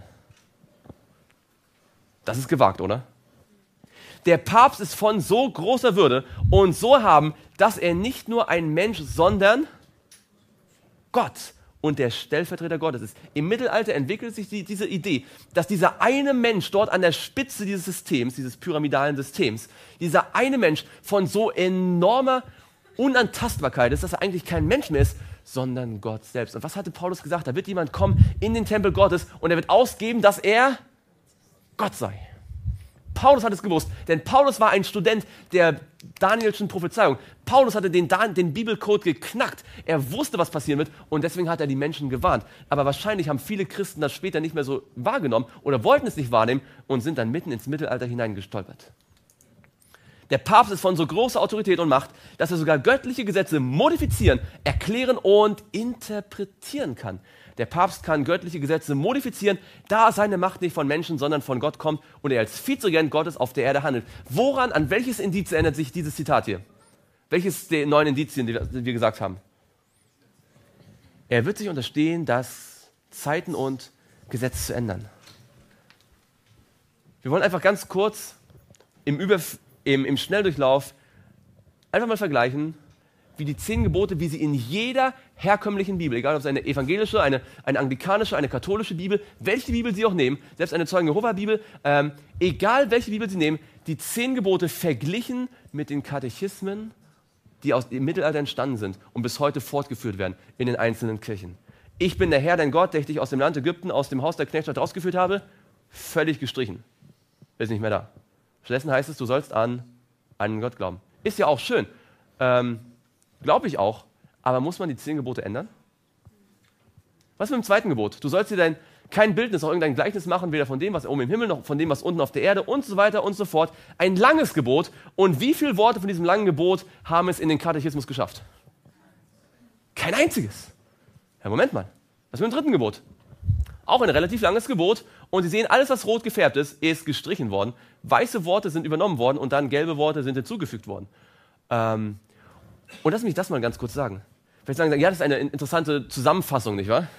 Das ist gewagt, oder? Der Papst ist von so großer Würde und so erhaben, dass er nicht nur ein Mensch, sondern Gott und der Stellvertreter Gottes ist. Im Mittelalter entwickelt sich diese Idee, dass dieser eine Mensch dort an der Spitze dieses Systems, dieses pyramidalen Systems, dieser eine Mensch von so enormer Unantastbarkeit ist, dass er eigentlich kein Mensch mehr ist, sondern Gott selbst. Und was hatte Paulus gesagt? Da wird jemand kommen in den Tempel Gottes und er wird ausgeben, dass er Gott sei. Paulus hat es gewusst, denn Paulus war ein Student der Danielschen Prophezeiung. Paulus hatte den Bibelcode geknackt. Er wusste, was passieren wird, und deswegen hat er die Menschen gewarnt. Aber wahrscheinlich haben viele Christen das später nicht mehr so wahrgenommen oder wollten es nicht wahrnehmen und sind dann mitten ins Mittelalter hineingestolpert. Der Papst ist von so großer Autorität und Macht, dass er sogar göttliche Gesetze modifizieren, erklären und interpretieren kann. Der Papst kann göttliche Gesetze modifizieren, da seine Macht nicht von Menschen, sondern von Gott kommt und er als Vizeregent Gottes auf der Erde handelt. An welches Indiz erinnert sich dieses Zitat hier? Welches der 9 Indizien, die wir gesagt haben? Er wird sich unterstehen, das Zeiten und Gesetz zu ändern. Wir wollen einfach ganz kurz im Schnelldurchlauf einfach mal vergleichen, wie die 10 Gebote, wie sie in jeder herkömmlichen Bibel, egal ob es eine evangelische, eine anglikanische, eine katholische Bibel, welche Bibel sie auch nehmen, selbst eine Zeugen-Jehova-Bibel, egal welche Bibel sie nehmen, die 10 Gebote verglichen mit den Katechismen, die aus dem Mittelalter entstanden sind und bis heute fortgeführt werden in den einzelnen Kirchen. Ich bin der Herr, dein Gott, der ich dich aus dem Land Ägypten, aus dem Haus der Knechtschaft rausgeführt habe, völlig gestrichen. Ist nicht mehr da. Stattdessen heißt es, du sollst an einen Gott glauben. Ist ja auch schön. Glaube ich auch. Aber muss man die 10 Gebote ändern? Was mit dem 2. Gebot? Du sollst dir kein Bildnis, auch irgendein Gleichnis machen, weder von dem, was oben im Himmel, noch von dem, was unten auf der Erde und so weiter und so fort. Ein langes Gebot. Und wie viele Worte von diesem langen Gebot haben es in den Katechismus geschafft? Kein einziges. Ja, Moment mal. Was mit dem 3. Gebot? Auch ein relativ langes Gebot. Und Sie sehen, alles, was rot gefärbt ist gestrichen worden. Weiße Worte sind übernommen worden und dann gelbe Worte sind hinzugefügt worden. Und lass mich das mal ganz kurz sagen. Vielleicht sagen Sie, ja, das ist eine interessante Zusammenfassung, nicht wahr?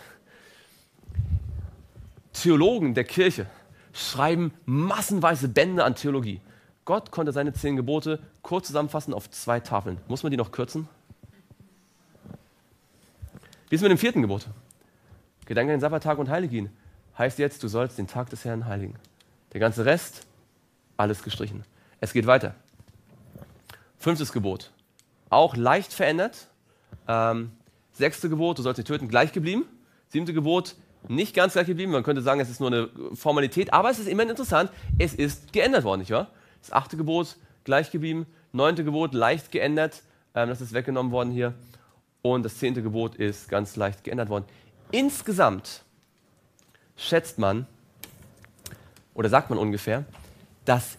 Theologen der Kirche schreiben massenweise Bände an Theologie. Gott konnte seine 10 Gebote kurz zusammenfassen auf 2 Tafeln. Muss man die noch kürzen? Wie ist es mit dem 4. Gebot? Gedenke an den Sabbattag und heilige ihn. Heißt jetzt, du sollst den Tag des Herrn heiligen. Der ganze Rest, alles gestrichen. Es geht weiter. 5. Gebot. Auch leicht verändert. 6. Gebot, du sollst nicht töten, gleich geblieben. 7. Gebot, nicht ganz gleich geblieben. Man könnte sagen, es ist nur eine Formalität, aber es ist immerhin interessant, es ist geändert worden, nicht wahr? Das 8. Gebot, gleich geblieben. 9. Gebot, leicht geändert. Das ist weggenommen worden hier. Und das 10. Gebot ist ganz leicht geändert worden. Insgesamt schätzt man, oder sagt man ungefähr, dass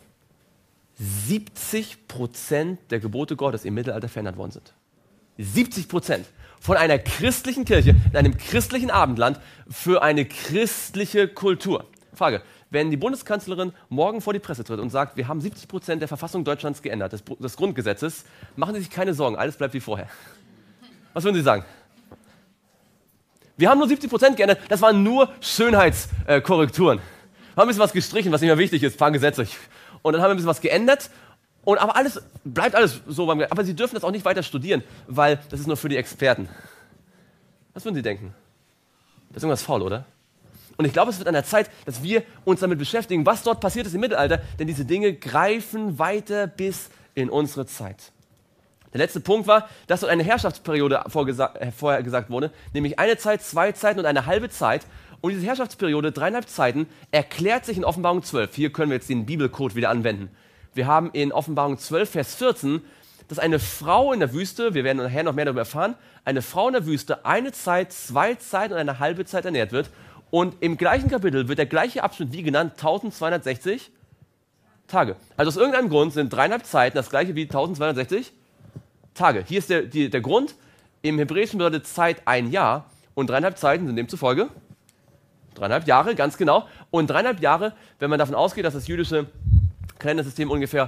70% der Gebote Gottes im Mittelalter verändert worden sind. 70% von einer christlichen Kirche in einem christlichen Abendland für eine christliche Kultur. Frage, wenn die Bundeskanzlerin morgen vor die Presse tritt und sagt, wir haben 70% der Verfassung Deutschlands geändert, des Grundgesetzes, machen Sie sich keine Sorgen, alles bleibt wie vorher. Was würden Sie sagen? Wir haben nur 70% geändert, das waren nur Schönheitskorrekturen. Wir haben ein bisschen was gestrichen, was nicht mehr wichtig ist, ein paar Gesetze. Und dann haben wir ein bisschen was geändert, aber alles bleibt alles so. Aber Sie dürfen das auch nicht weiter studieren, weil das ist nur für die Experten. Was würden Sie denken? Das ist irgendwas faul, oder? Und ich glaube, es wird an der Zeit, dass wir uns damit beschäftigen, was dort passiert ist im Mittelalter, denn diese Dinge greifen weiter bis in unsere Zeit. Der letzte Punkt war, dass dort eine Herrschaftsperiode vorher gesagt wurde, nämlich eine Zeit, 2 Zeiten und eine halbe Zeit. Und diese Herrschaftsperiode, 3,5 Zeiten, erklärt sich in Offenbarung 12. Hier können wir jetzt den Bibelcode wieder anwenden. Wir haben in Offenbarung 12, Vers 14, dass eine Frau in der Wüste, wir werden nachher noch mehr darüber erfahren, eine Frau in der Wüste eine Zeit, 2 Zeiten und eine halbe Zeit ernährt wird. Und im gleichen Kapitel wird der gleiche Abschnitt wie genannt, 1260 Tage. Also aus irgendeinem Grund sind 3,5 Zeiten das gleiche wie 1260 Tage. Hier ist der Grund. Im Hebräischen bedeutet Zeit ein Jahr und 3,5 Zeiten sind demzufolge 3,5 Jahre, ganz genau. Und 3,5 Jahre, wenn man davon ausgeht, dass das jüdische Kalendersystem ungefähr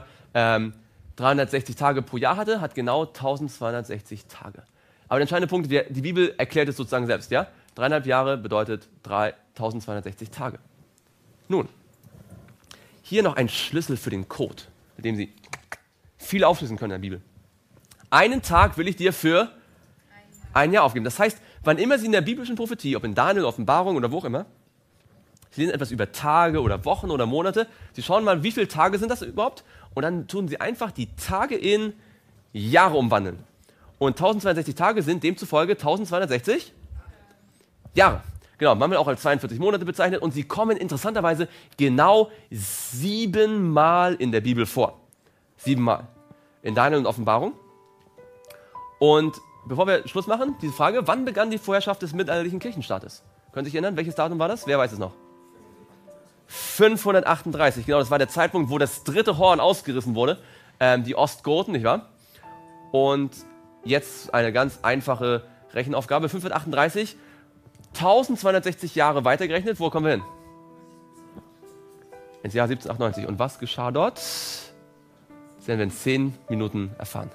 360 Tage pro Jahr hatte, hat genau 1260 Tage. Aber der entscheidende Punkt, die Bibel erklärt es sozusagen selbst. Ja? 3,5 Jahre bedeutet 1260 Tage. Nun, hier noch ein Schlüssel für den Code, mit dem Sie viel aufschlüsseln können in der Bibel. Einen Tag will ich dir für ein Jahr aufgeben. Das heißt, wann immer Sie in der biblischen Prophetie, ob in Daniel, Offenbarung oder wo auch immer, Sie lesen etwas über Tage oder Wochen oder Monate, Sie schauen mal, wie viele Tage sind das überhaupt und dann tun Sie einfach die Tage in Jahre umwandeln. Und 1062 Tage sind demzufolge 1260 Jahre. Genau, manchmal auch als 42 Monate bezeichnet und sie kommen interessanterweise genau 7 Mal in der Bibel vor. 7 Mal. In Daniel und Offenbarung. Und bevor wir Schluss machen, diese Frage, wann begann die Vorherrschaft des mittelalterlichen Kirchenstaates? Können Sie sich erinnern, welches Datum war das? Wer weiß es noch? 538, genau, das war der Zeitpunkt, wo das dritte Horn ausgerissen wurde, die Ostgoten, nicht wahr? Und jetzt eine ganz einfache Rechenaufgabe, 538, 1260 Jahre weitergerechnet, wo kommen wir hin? Ins Jahr 1798. Und was geschah dort? Das werden wir in 10 Minuten erfahren.